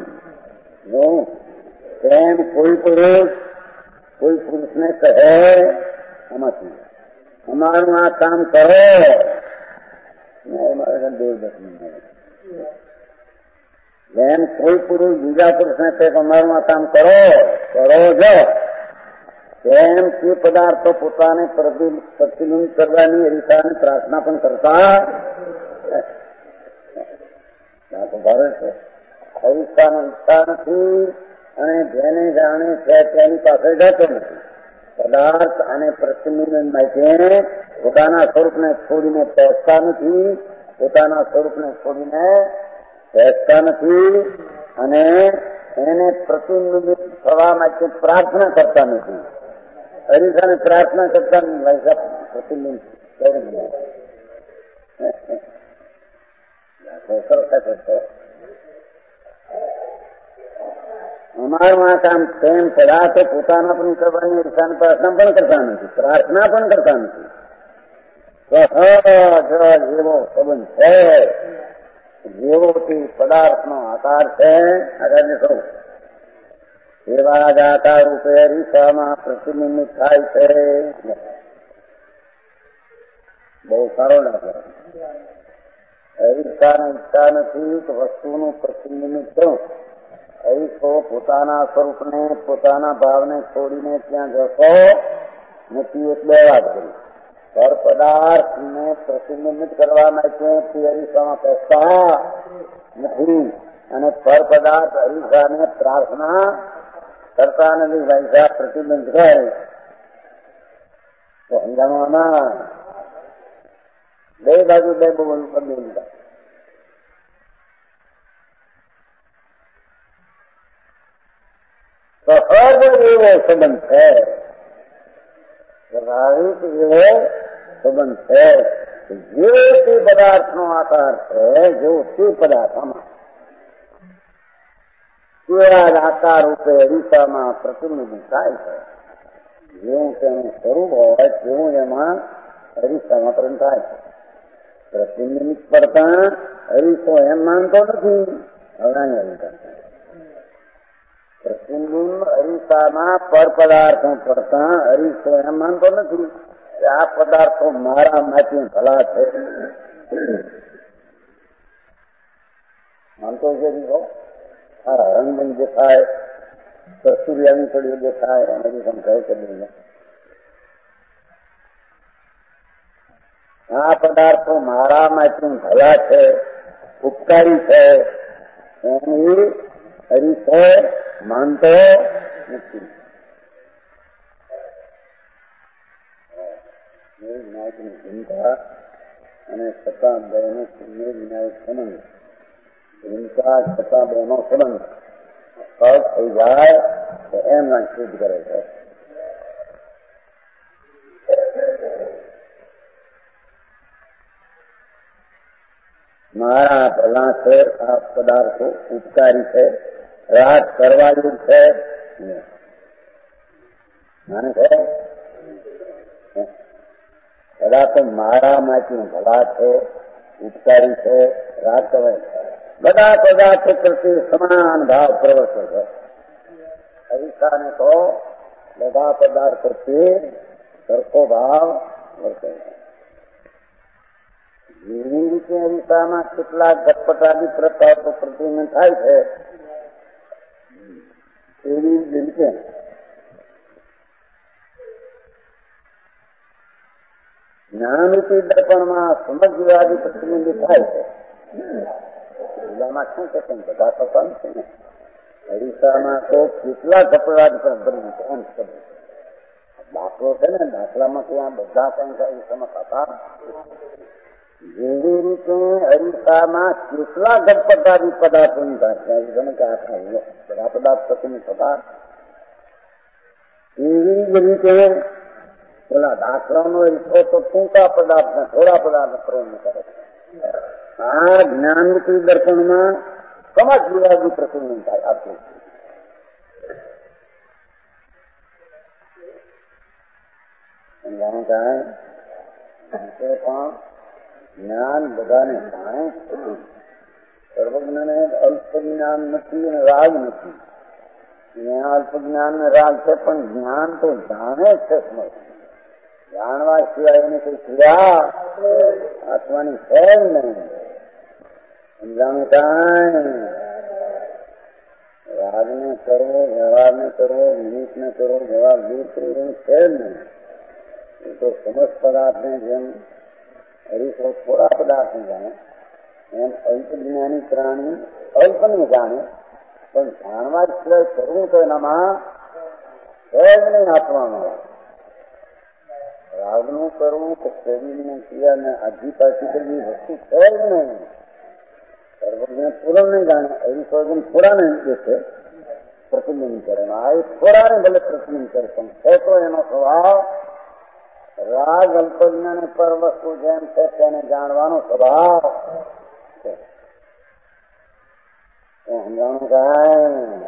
S1: તેમ કોઈ પુરુષ કોઈ પુરુષને કહે આમાંથી અમારું આ કામ કરો. જેમ કોઈ પુરુષ બીજા પુરુષને કહે અમારું આ કામ કરો કરો જો તેમ તે પદાર્થો પોતાને પ્રતિબિંબ કરવાની અરીસાની પ્રાર્થના પણ કરતા ભારે છે. અરીસાનો ઈચ્છા નથી અને જેને જાણે છે તેની પાસે જતો નથી. પદાર્થ અને પ્રતિબિંબ માટે પોતાના સ્વરૂપને છોડીને પહોંચતા નથી. પોતાના સ્વરૂપને છોડીને પહોંચતા નથી અને એને પ્રતિબિંબિત થવા માટે પ્રાર્થના કરતા નથી. અરીસાને પ્રાર્થના કરતા નથી. પ્રતિબિંબ અમારું આ કામ તેમ પદાર્થો પોતાના પણ કરવાની અરીસાને પ્રાર્થના પણ કરતા નથી. પ્રાર્થના પણ કરતા નથી. જેવો સંબંધ છે જેવો તે પદાર્થનો આકાર છે આકારને સૌ એવા જ આકાર રૂપે અરીસામાં પ્રતિબિંબિત થાય છે. બહુ સારો લાગે. અરીસાને ઈચ્છા નથી તો વસ્તુનું પ્રતિબિંબિત થયું. અરીસો પોતાના સ્વરૂપને પોતાના ભાવને છોડીને ત્યાં જશો નથી. એટલે વાત કરી પર પદાર્થને પ્રતિબિંબિત કરવા માટે તે અરીસામાં પહોંચતા નથી અને પર પદાર્થ અરીસાને પ્રાર્થના કરતા નથી. અરીસા પ્રતિબિંબ કરે તો સમજાવવાના બે બાજુ બે બોલ બદલી લીધા. સહજ એવો સંબંધ છે. સ્વાભાવિક એવો સંબંધ છે. જે તે પદાર્થનો આકાર છે જો તે પદાર્થ આમાં તેવા જ આકાર રૂપે અરીસામાં પ્રતિનિધિ થાય છે. જેવું તેનું સ્વરૂપ હોય તેવું એમાં અરીસામાં પણ થાય છે. પ્રતિનિધિ પડતા અરીસો એમ માનતો નથી. હવે પ્રતિબિંબ અરીસામાં પર પદાર્થો પડતા અરીસો એમ માનતો નથી કે આ પદાર્થો મારા માંથી ભલા છે. માનતો છે દીધો આ રંગબંધ દેખાય સૂર્યાની કડીઓ દેખાય એનાથી સમજાય કરી આ પદાર્થો મારા માંથી ભલા છે ઉપકારી છે એની અરીસો માનતો નથી. વિનાયકની ચિંતા અને છતાં બહેનો વિનાયક સંબંધ ચિંતા છતાં બહેનો સંબંધ સહજ થઈ જાય તો એમ ના સિદ્ધ કરે છે. મારા ભલા છે આ પદાર્થો ઉપકારી છે રાત કરવાનું છે માને છે પદાર્થો મારા માંથી ભલા છે ઉપકારી છે રાત કરે બધા પદાર્થો પ્રત્યે સમાન ભાવ પ્રવર્તે છે. અરીસાને તો બધા પદાર્થ પ્રત્યે સરખો ભાવ વર્તે છે. જેવી રીતે અરીસામાં કેટલાક ઘટપટાદી પ્રતાપો પ્રતિબિંબ થાય છે એવી રીતે જ્ઞાનરૂપી દર્પણમાં સમજવાદી પ્રતિબિંબિત થાય છે. એમાં શું છે કે બધા તો પણ છે ને અરીસામાં તો કેટલા કપડાદ પર ભરી એમ કરવું. દાખલો છે ને દાખલામાં ત્યાં બધા કંઈક અરીસામાં થતા જેવી રીતે અરીસામાં કેટલા ગટપટાદી પદાર્થો થાય તમે કે આખા બધા પદાર્થ પ્રતિબિંબિત થતા એવી જ રીતે પેલા દાખલાનો અરીસો તો ટૂંકા પદાર્થ ને થોડા પદાર્થ પ્રેમ કરે છે. આ જ્ઞાનરૂપી દર્પણમાં સમાજ વિવાદી પ્રતિબિંબ થાય. આટલું સમજાણું થાય પણ જ્ઞાન બધાને જાણે સર્વજ્ઞને અલ્પ જ્ઞાન નથી અને રાગ નથી. ત્યાં અલ્પ જ્ઞાન ને રાગ છે પણ જ્ઞાન તો જાણે છે. સમજ જાણવા સિવાય એની કઈ ક્રિયા આત્માની છે જ નહીં. સમજાણું કાંઈ રાગને કરવો વ્યવહારને કરવો નિમિત્તને કરવો વ્યવહાર દૂર કરવો એનું છે જ નહીં. એ તો સમસ્ત પદાર્થને જેમ હરીફો થોડા પદાર્થને જાણે એમ અલ્પ જ્ઞાની પ્રાણી અલ્પને જાણે પણ જાણવા સિવાય કરવું તો એનામાં છે જ નહીં. આત્મામાં રાગનું કરવું કે શરીરની ક્રિયાને આધી પાછી કરવી વસ્તુ છે જ નહીં. સર્વજ્ઞ પૂરણ નહીં જાણે એવી સર્વજ્ઞ થોડાને જે છે પ્રતિબિંબ કરે. આ એ થોડાને ભલે પ્રતિબિંબ કરે પણ છે તો એનો સ્વભાવ રાગ અલ્પજ્ઞાને પર વસ્તુ જેમ છે તેને જાણવાનો સ્વભાવ છે. સમજાણું કાંઈ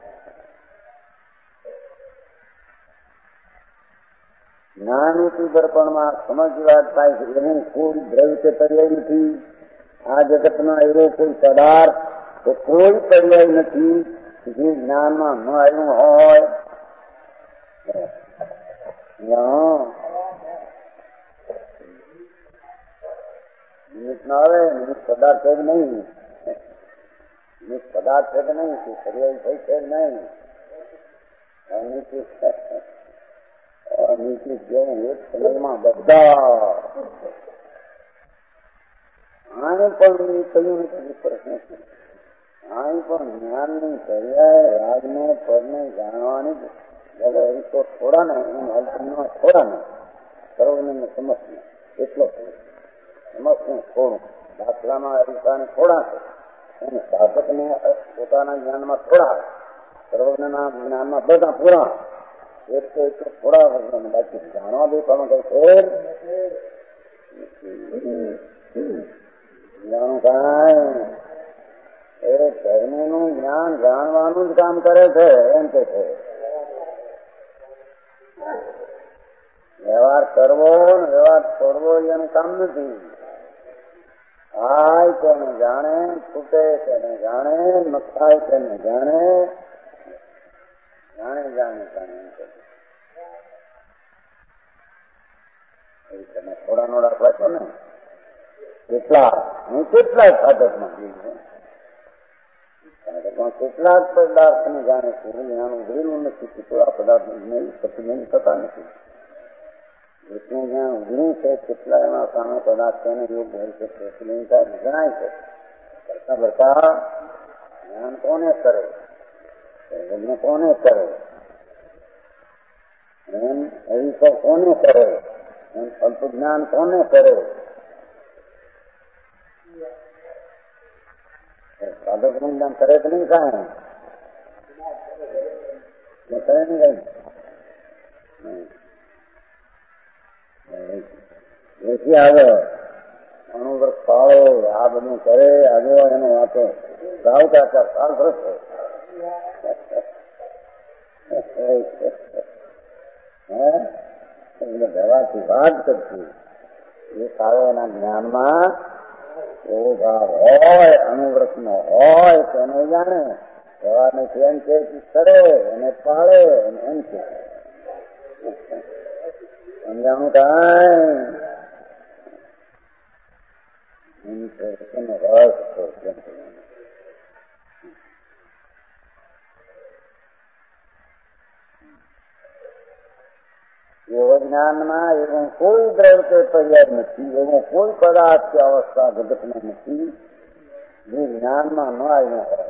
S1: જ્ઞાનરૂપી દર્પણમાં સમજવા થાય છે. એવું કોઈ દ્રવ્ય કે પર્યાય નથી. આ જગતમાં એવો કોઈ પદાર્થ કે કોઈ પર્યાય નથી જે જ્ઞાનમાં ન આવ્યું હોય. નિમિત્ત ના આવે નિમિત્ત પદાર્થ છે જ નહીં. નિમિત્ત પદાર્થ છે કે નહીં પર્યાય થઈ છે જ નહીં. નીચે જેવું એક સમયમાં બધા આને પણ કહ્યું નથી પ્રશ્ન છે. આને પણ જ્ઞાનની પર્યાય રાગને પદને જાણવાની તો થોડા ને અલ્પમાં થોડા ને સર્વને સમજને એટલો સમજને થોડું. દાખલામાં અરીસાને થોડા છે અને સાધકને પોતાના જ્ઞાનમાં થોડા સર્વજ્ઞના જ્ઞાનમાં બધા પૂરા એક તો એક થોડા વર્ષ બાકી જાણવા દે પણ કઈ ફેર જાણું કાંઈ એ ધર્મનું જ્ઞાન જાણવાનું જ કામ કરે છે. એમ કે છે વ્યવહાર કરવો ને વ્યવહાર છોડવો એનું કામ નથી. થાય તેને જાણે છૂટે તેને જાણે ન થાય તેને જાણે જાણે જાણે જાણે તમે થોડા નો રાખવા છો ને કેટલા હું કેટલાય સાધકમાં સાધકમાં કેટલાક પદાર્થને જાણે છે. જ્ઞાન ઉઘરેલું નથી. થોડા પદાર્થ પ્રતિબંધ થતા નથી. જેટલું જ્ઞાન ઉઘર્યું છે કેટલા એમાં સામે પદાર્થ તેને યોગ હોય છે પ્રતિબંધ જણાય છે. કરતા કરતા જ્ઞાન કોને કરે યજ્ઞ કોને કરે એમ અરીસો કોને કરે એમ અલ્પ જ્ઞાન કોને કરે. સાધક નું જ્ઞાન કરે કે નહીં કાંઈ કરે નહીં કઈ એથી આવે અનુવ્રત પાળો આ બધું કરે આગળ એનો વાતો ગાવ કાચા સાલ ભરત વ્યવહારથી વાત કરતી એ સારો એના જ્ઞાનમાં એવો ભાવ હોય અનુવ્રત નો હોય તેને જાણે. વ્યવહારને એમ કે કરે એને પાળે એમ કે સમજાણું કાંઈ રસ એવો જ્ઞાનમાં એવું કોઈ દ્રવ્ય કે પર્યાય નથી, એવો કોઈ પદાર્થ કે અવસ્થા જગતમાં નથી જે જ્ઞાનમાં ન આવ્યા હોય.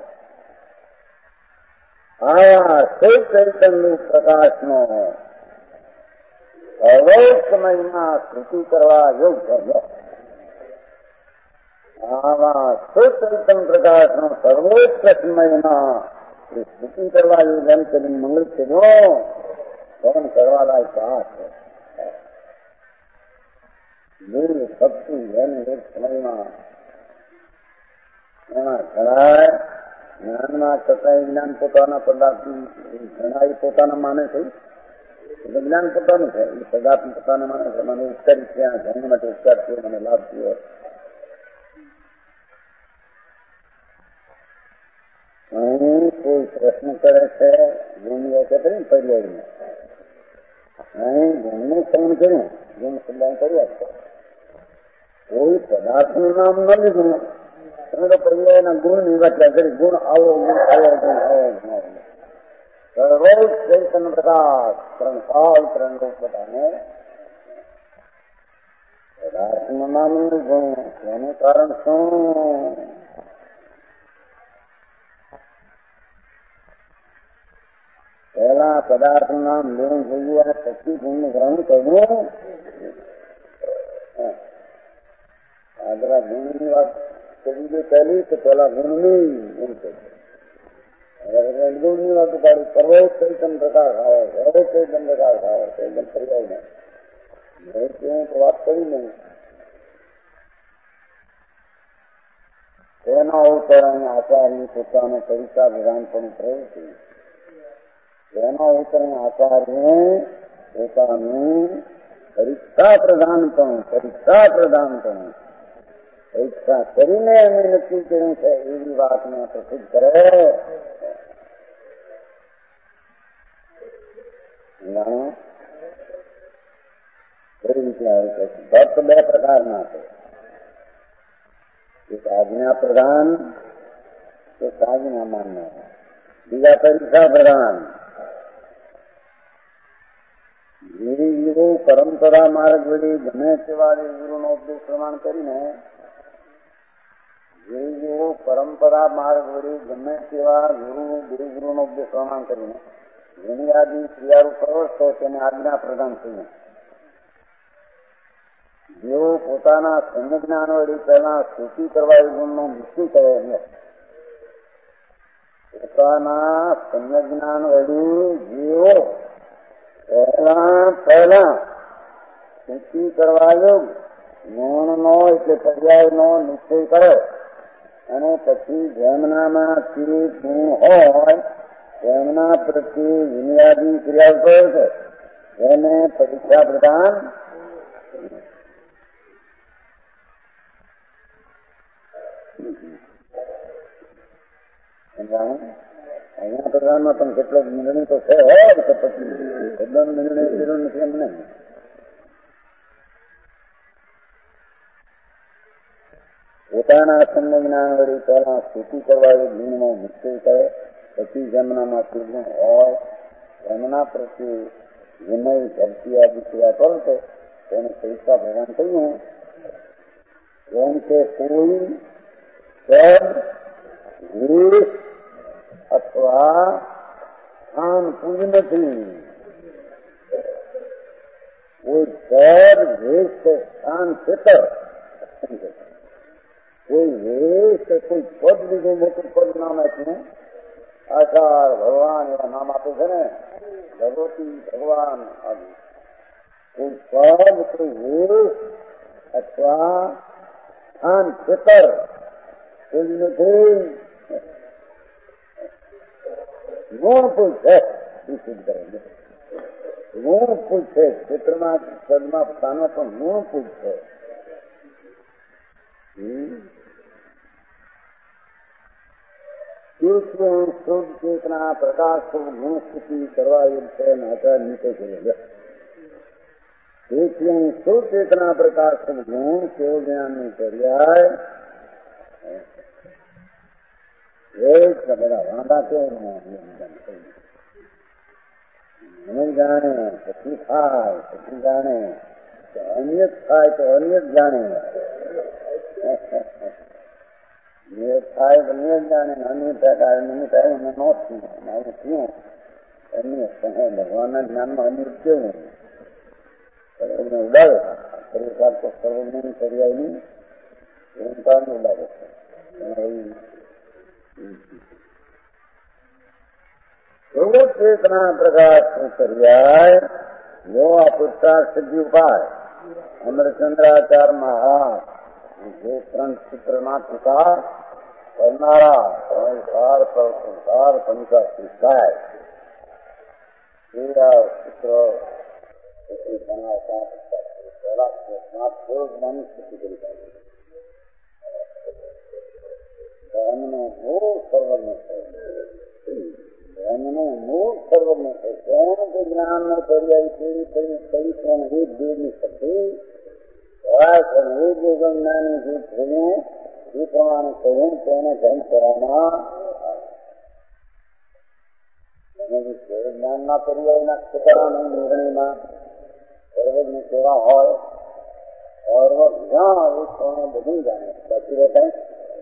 S1: આવા સૌ ચૈતન્ય પ્રકાશનો સર્વોચ્ચ મહિમા સ્તુતિ કરવા યોગ્ય. આવા સૌ ચૈતન્ય પ્રકાશનો સર્વોચ્ચ મહિમા એ સ્તુતિ કરવા યોગ્ય એમ કરીને મંગળ કર્યો ફોન કરવા લાયક આ છે. શક્તિ એની એક સમયમાં એમાં ઘણાય જ્ઞાનમાં છતાં જ્ઞાન પોતાના પદાર્થથી ઘણા એ પોતાના માને છે. જ્ઞાન પોતાનું છે, એ પદાર્થ પોતાને માને છે. મને ઉપચારી ત્યાં જન્મ માટે ઉપચાર થયો, મને લાભ થયો. અહીં કોઈ પ્રશ્ન કરે છે ગુણ વખત ને પર્યાયને અહીં ગુણનું શ્રવણ કર્યું, ગુણ સંદાન કર્યા છે. કોઈ પદાર્થનું નામ ન લીધું, તમે તો પર્યાયના ગુણ ની વ્યાખ્યા કરી. ગુણ આવો, ગુણ આવો, ગુણ આવો, ગુણ આવો. સર્વોચ્ચ ચૈતન્ય પ્રકાશ ત્રણ કાળ ત્રણ લોક બધાને પદાર્થનું નામ લીધું. એનું કારણ શું? પહેલા પદાર્થ નું નામ લેવું જોઈએ અને પછી ગુણનું ગ્રહણ કરવું. આગળ ગુણની વાત કરી દે પહેલી તો પેલા ગુણની એમ કહે. ગુણની વાત ઉપાડી સર્વોચ્ચ ચૈતન્ય પ્રકાર ખાવો, સર્વોચ્ચ ચૈતન્ય પ્રકાર ખાવો, ચૈતન્ય પર્યાય નહીં તો વાત કરી નહીં. તેના ઉત્તર અહીં આચાર્ય પોતાનો પરીક્ષા પ્રદાન પણ પ્રવૃત્તિ. તેના ઉત્તર આચાર્ય પોતાનું પરીક્ષા પ્રદાન પણ પરીક્ષા પ્રદાન પણ પરીક્ષા કરીને અમે નક્કી કર્યું છે એવી વાતને પ્રસિદ્ધ કરે. ભક્ત બે પ્રકારના છે, એક આજ્ઞા પ્રધાન, એક આજ્ઞા માન્ય, બીજા પરીક્ષા પ્રધાન. ગુરુ પરંપરા માર્ગ વળી ગમે તેવા ગુરુનો ઉપદેશ પ્રમાણ કરીને ગુરુ પરંપરા માર્ગ વળી ગમે તેવા ગુરુ ગુરુનો ઉપદેશ પ્રમાણ કરીને જેની આદિ ક્રિયારૂપ પ્રવર્તો તેને આજ્ઞા પ્રદાન થઈને જેઓ પોતાના સંજ્ઞાન વળી પહેલા સ્તુતિ કરવા ગુણનો નિશ્ચય કરે છે. પોતાના સંજ્ઞાન વળી જેઓ પહેલા પહેલા સ્તુતિ કરવા યોગ ગુણ નો એટલે પર્યાય નો નિશ્ચય કરે અને પછી જેમનામાંથી ગુણ હોય તેમના પ્રત્યે વિનિયાદી ક્રિયા કરે છે એને પરીક્ષા પ્રદાન. અહીંયા પ્રધાનમાં પણ કેટલોક નિર્ણય તો છે હોય તો પછી શબ્દનો નિર્ણય કર્યો નથી એમને. પોતાના સંજ્ઞાન વળી પહેલા સ્તુતિ કરવા એ ગુણનો નિશ્ચય કરે પછી જેમનામાંથી ગુણ હોય એમના પ્રત્યે વિનય ધરતી આદિ ક્રિયા કરશે તેને પૈસા પ્રદાન કર્યું. જેમ કે કોઈ પદ અથવા સ્થાન પૂજ નથી, કોઈ પદ વેશ કે સ્થાન ખેતર, કોઈ વેશ કે કોઈ પદ લીધું મોટું પદ નામ આપ્યું, આચાર ભગવાન એવા નામ આપે છે ને, ભગવતી ભગવાન આદિ. કોઈ પદ કોઈ વેશ અથવા સ્થાન ખેતર કોઈ નથી. ગુણ પુલ છે એ સિદ્ધ કરે. ગુણ પુલ છે ક્ષેત્રમાં પદમાં સ્થાનમાં પણ ગુણ પુલ છે. શુદ્ધ ચેતના પ્રકાશ ગુણ સ્થિતિ કરવા યોગ્ય છે આચાર નીચે કર્યો. તેથી શુદ્ધ ચેતના પ્રકાશ ગુણ કેવ જ્ઞાન નું પર્યાય બધા વાંધા કેવું नहीं जाने પછી થાય પછી જાણે તો અનિયત થાય તો અનિયત જાણે નિયત થાય તો નિયત જાણે અનિયત થાય અનિયત થાય એમને નો થયું મારું થયું અનિયત ભગવાનના જ્ઞાનમાં અનિયત કેવું સર્વજ્ઞ ઉડાવે પરિવાર તો સર્વજ્ઞની પર્યાયની ઓમકારને ઉડાવે એવો ચેતના પ્રકાશ પર્યાય જો આ પુરસ્કાર સિદ્ધિ ઉપાય અમરચંદ્રાચાર્ય મહારાજ જે ત્રણ સૂત્રના ટીકા કરનારા સંસાર પર સંસાર પંચા શીખાય એ આ સૂત્ર જ્ઞાની સ્થિતિ કરી ધર્મનો મૂળ સર્વજ્ઞ ધર્મનો મૂળ સર્વજ્ઞ છે કોણ કે જ્ઞાનનો પર્યાય કેવી કરી કરી કોણ એક દેવની શક્તિ એક યોગમ જ્ઞાની જે થયું એ પ્રમાણે કહ્યું તેને ધન કરવામાં જ્ઞાનના પર્યાયના ક્ષેત્રના નિર્ણયમાં સર્વજ્ઞ કેવા હોય સર્વ જ્ઞાન એ કોણે બધું જાણે બાકી રહેતા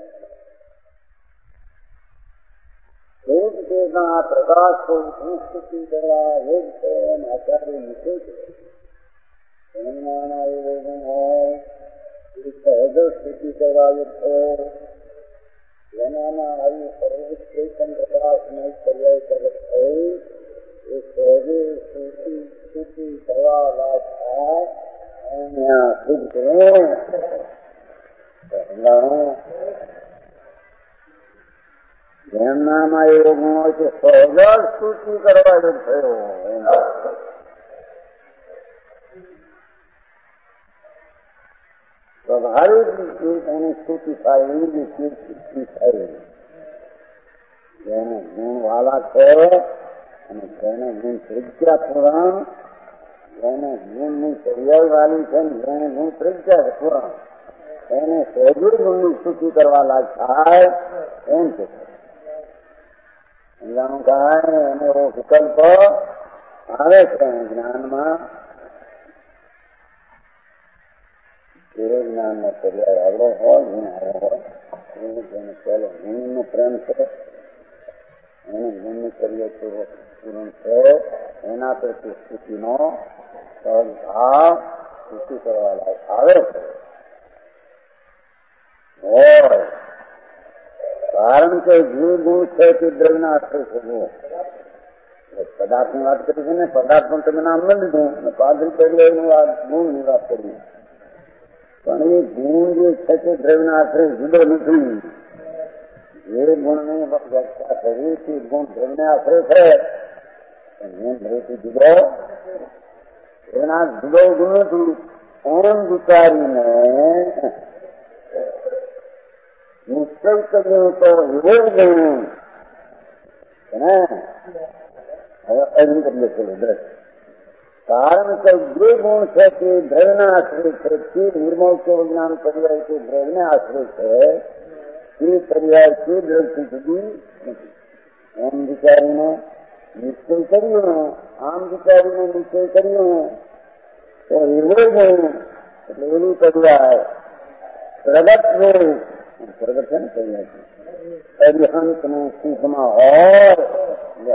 S1: આ પ્રકાશ को संस्कृति કરવા યોગ છે આચાર્ય લીધે છે જ્ઞાનના યોગન હોય એ સહજ સ્થિતિ કરવા યુક્ત જ્ઞાનના આવી સર્વિસ ચેતન પ્રકાશનો પર્યાય કરે છે એ સહજ સ્થિતિ સ્થિતિ કરવા લાગ થાય અહીંયા શુદ્ધ જ્ઞાનનામાં એવો ગુણ હોય કે સહજ સ્તુતિ કરવા જ થયો સ્વાભાવિક રીતે એની સ્તુતિ થાય એવી રીતે સ્તુતિ થાય જેને ગુણ વાલા છે અને જેને ગુણ પ્રજ્ઞા પુરાણ જેને ગુણની પર્યાય વાલી છે ને જેને ગુણ પ્રજ્ઞા પુરાણ એને સહજ ગુણની સ્તુતિ કરવા લાગ થાય એમ છે સમજાણું કાય અને એવો વિકલ્પ આવે છે જ્ઞાનમાં એ જ્ઞાનનો પર્યાય આવડો હોય ગુણ આવ્યો હોય જેને પહેલો ગુણનો પ્રેમ છે એને ગુણની પર્યાય પૂર્વક પૂર્ણ છે એના પ્રત્યે સ્થિતિનો સહજ ભાવ સ્થિતિ કરવા લાયક આવે છે હોય કારણ કે જે ગુણ છે તે દ્રવ્યના આશ્રય થવું પદાર્થ ની વાત કરી છે ને પદાર્થ પણ તમે નામ ન લીધું પાદરી કરી ગુણ ની વાત કરી પણ એ ગુણ જે છે તે દ્રવ્યના આશ્રય જુદો નથી જે ગુણ ની વ્યાખ્યા કરી તે ગુણ દ્રવ્યને આશ્રય છે ગુણ દ્રવ્યથી જુદો એના જુદો ગુણ નથી એમ વિચારીને નિશ્ચય કર્યો તો એવો ગુણ હવે અર્જુન કરીએ છીએ દ્રશ કારણ કે જે ગુણ છે તે દ્રવ્યના આશ્રય છે તે નિર્મળ કેવ જ્ઞાન પર્યાય તે દ્રવ્યને આશ્રય છે તે પર્યાય તે દ્રવ્યથી જુદી નથી એમ વિચારીને નિશ્ચય કર્યો આમ વિચારીને નિશ્ચય કર્યો તો એવો ગુણ એટલે એવી પર્યાય પ્રગટ રૂપ પ્રગટ છે ને પર્યાય છે અરિહંત નું સુખમાં હોય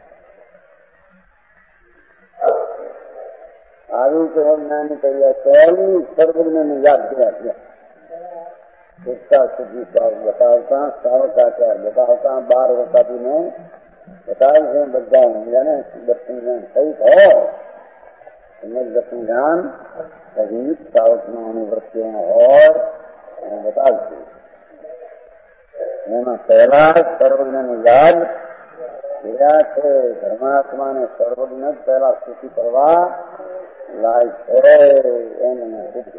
S1: આવું કેવળ જ્ઞાની કર્યા પહેલી સર્વજ્ઞ ને યાદ કર્યા એકતા સુધી બતાવતા સાવકાચાર બતાવતા બાર વખતીને બતાવે છે બધા જાણે દર્શન જ્ઞાન સહિત હોય એમને દર્શન જ્ઞાન સહિત સાવકના અનુવૃત્તિઓ હોય એને બતાવશે એમાં પહેલા જ સર્વજ્ઞને યાદ કર્યા છે ધર્માત્માને સર્વજ્ઞ જ પહેલા સ્તુતિ કરવા લાયક છે એને સિદ્ધ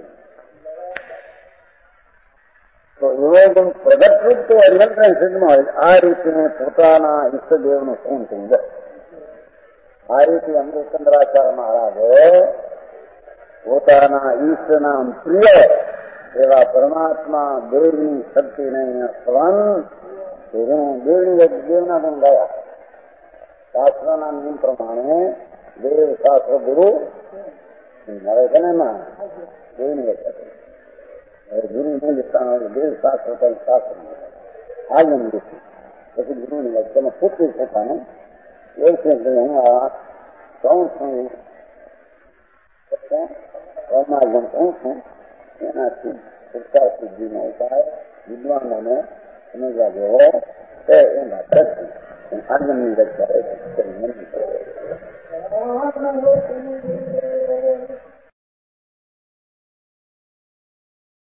S1: તો એવો ગુણ પ્રગટ તો અરિહંતના સિદ્ધમાં હોય આ રીતે પોતાના ઈષ્ટદેવનું પ્રેમ થઈ જાય આ રીતે અમૃતચંદ્રાચાર્ય મહારાજે પોતાના ઈષ્ટના પ્રિય એવા પરમાત્મા દેવની શક્તિને સ્વન દેવની દેવના ગુણ ગાયા શાસ્ત્રના નિયમ પ્રમાણે દેવ શાસ્ત્ર ગુરુ હવે છે ને એમાં જોઈને લખાતું ગુરુ નહીં લખતા દેવ શાસ્ત્ર કઈ શાસ્ત્ર આગમ લીધું પછી ગુરુ ની વાત તમે પૂછવું પોતાને એવું છે કે હું આ કહું છું પરમાર્ગમ કહું છું એનાથી પુરસ્કાર સિદ્ધિનો ઉપાય વિદ્વાનોને સમજવા જેવો છે એના પ્રશ્ન આગમની રચના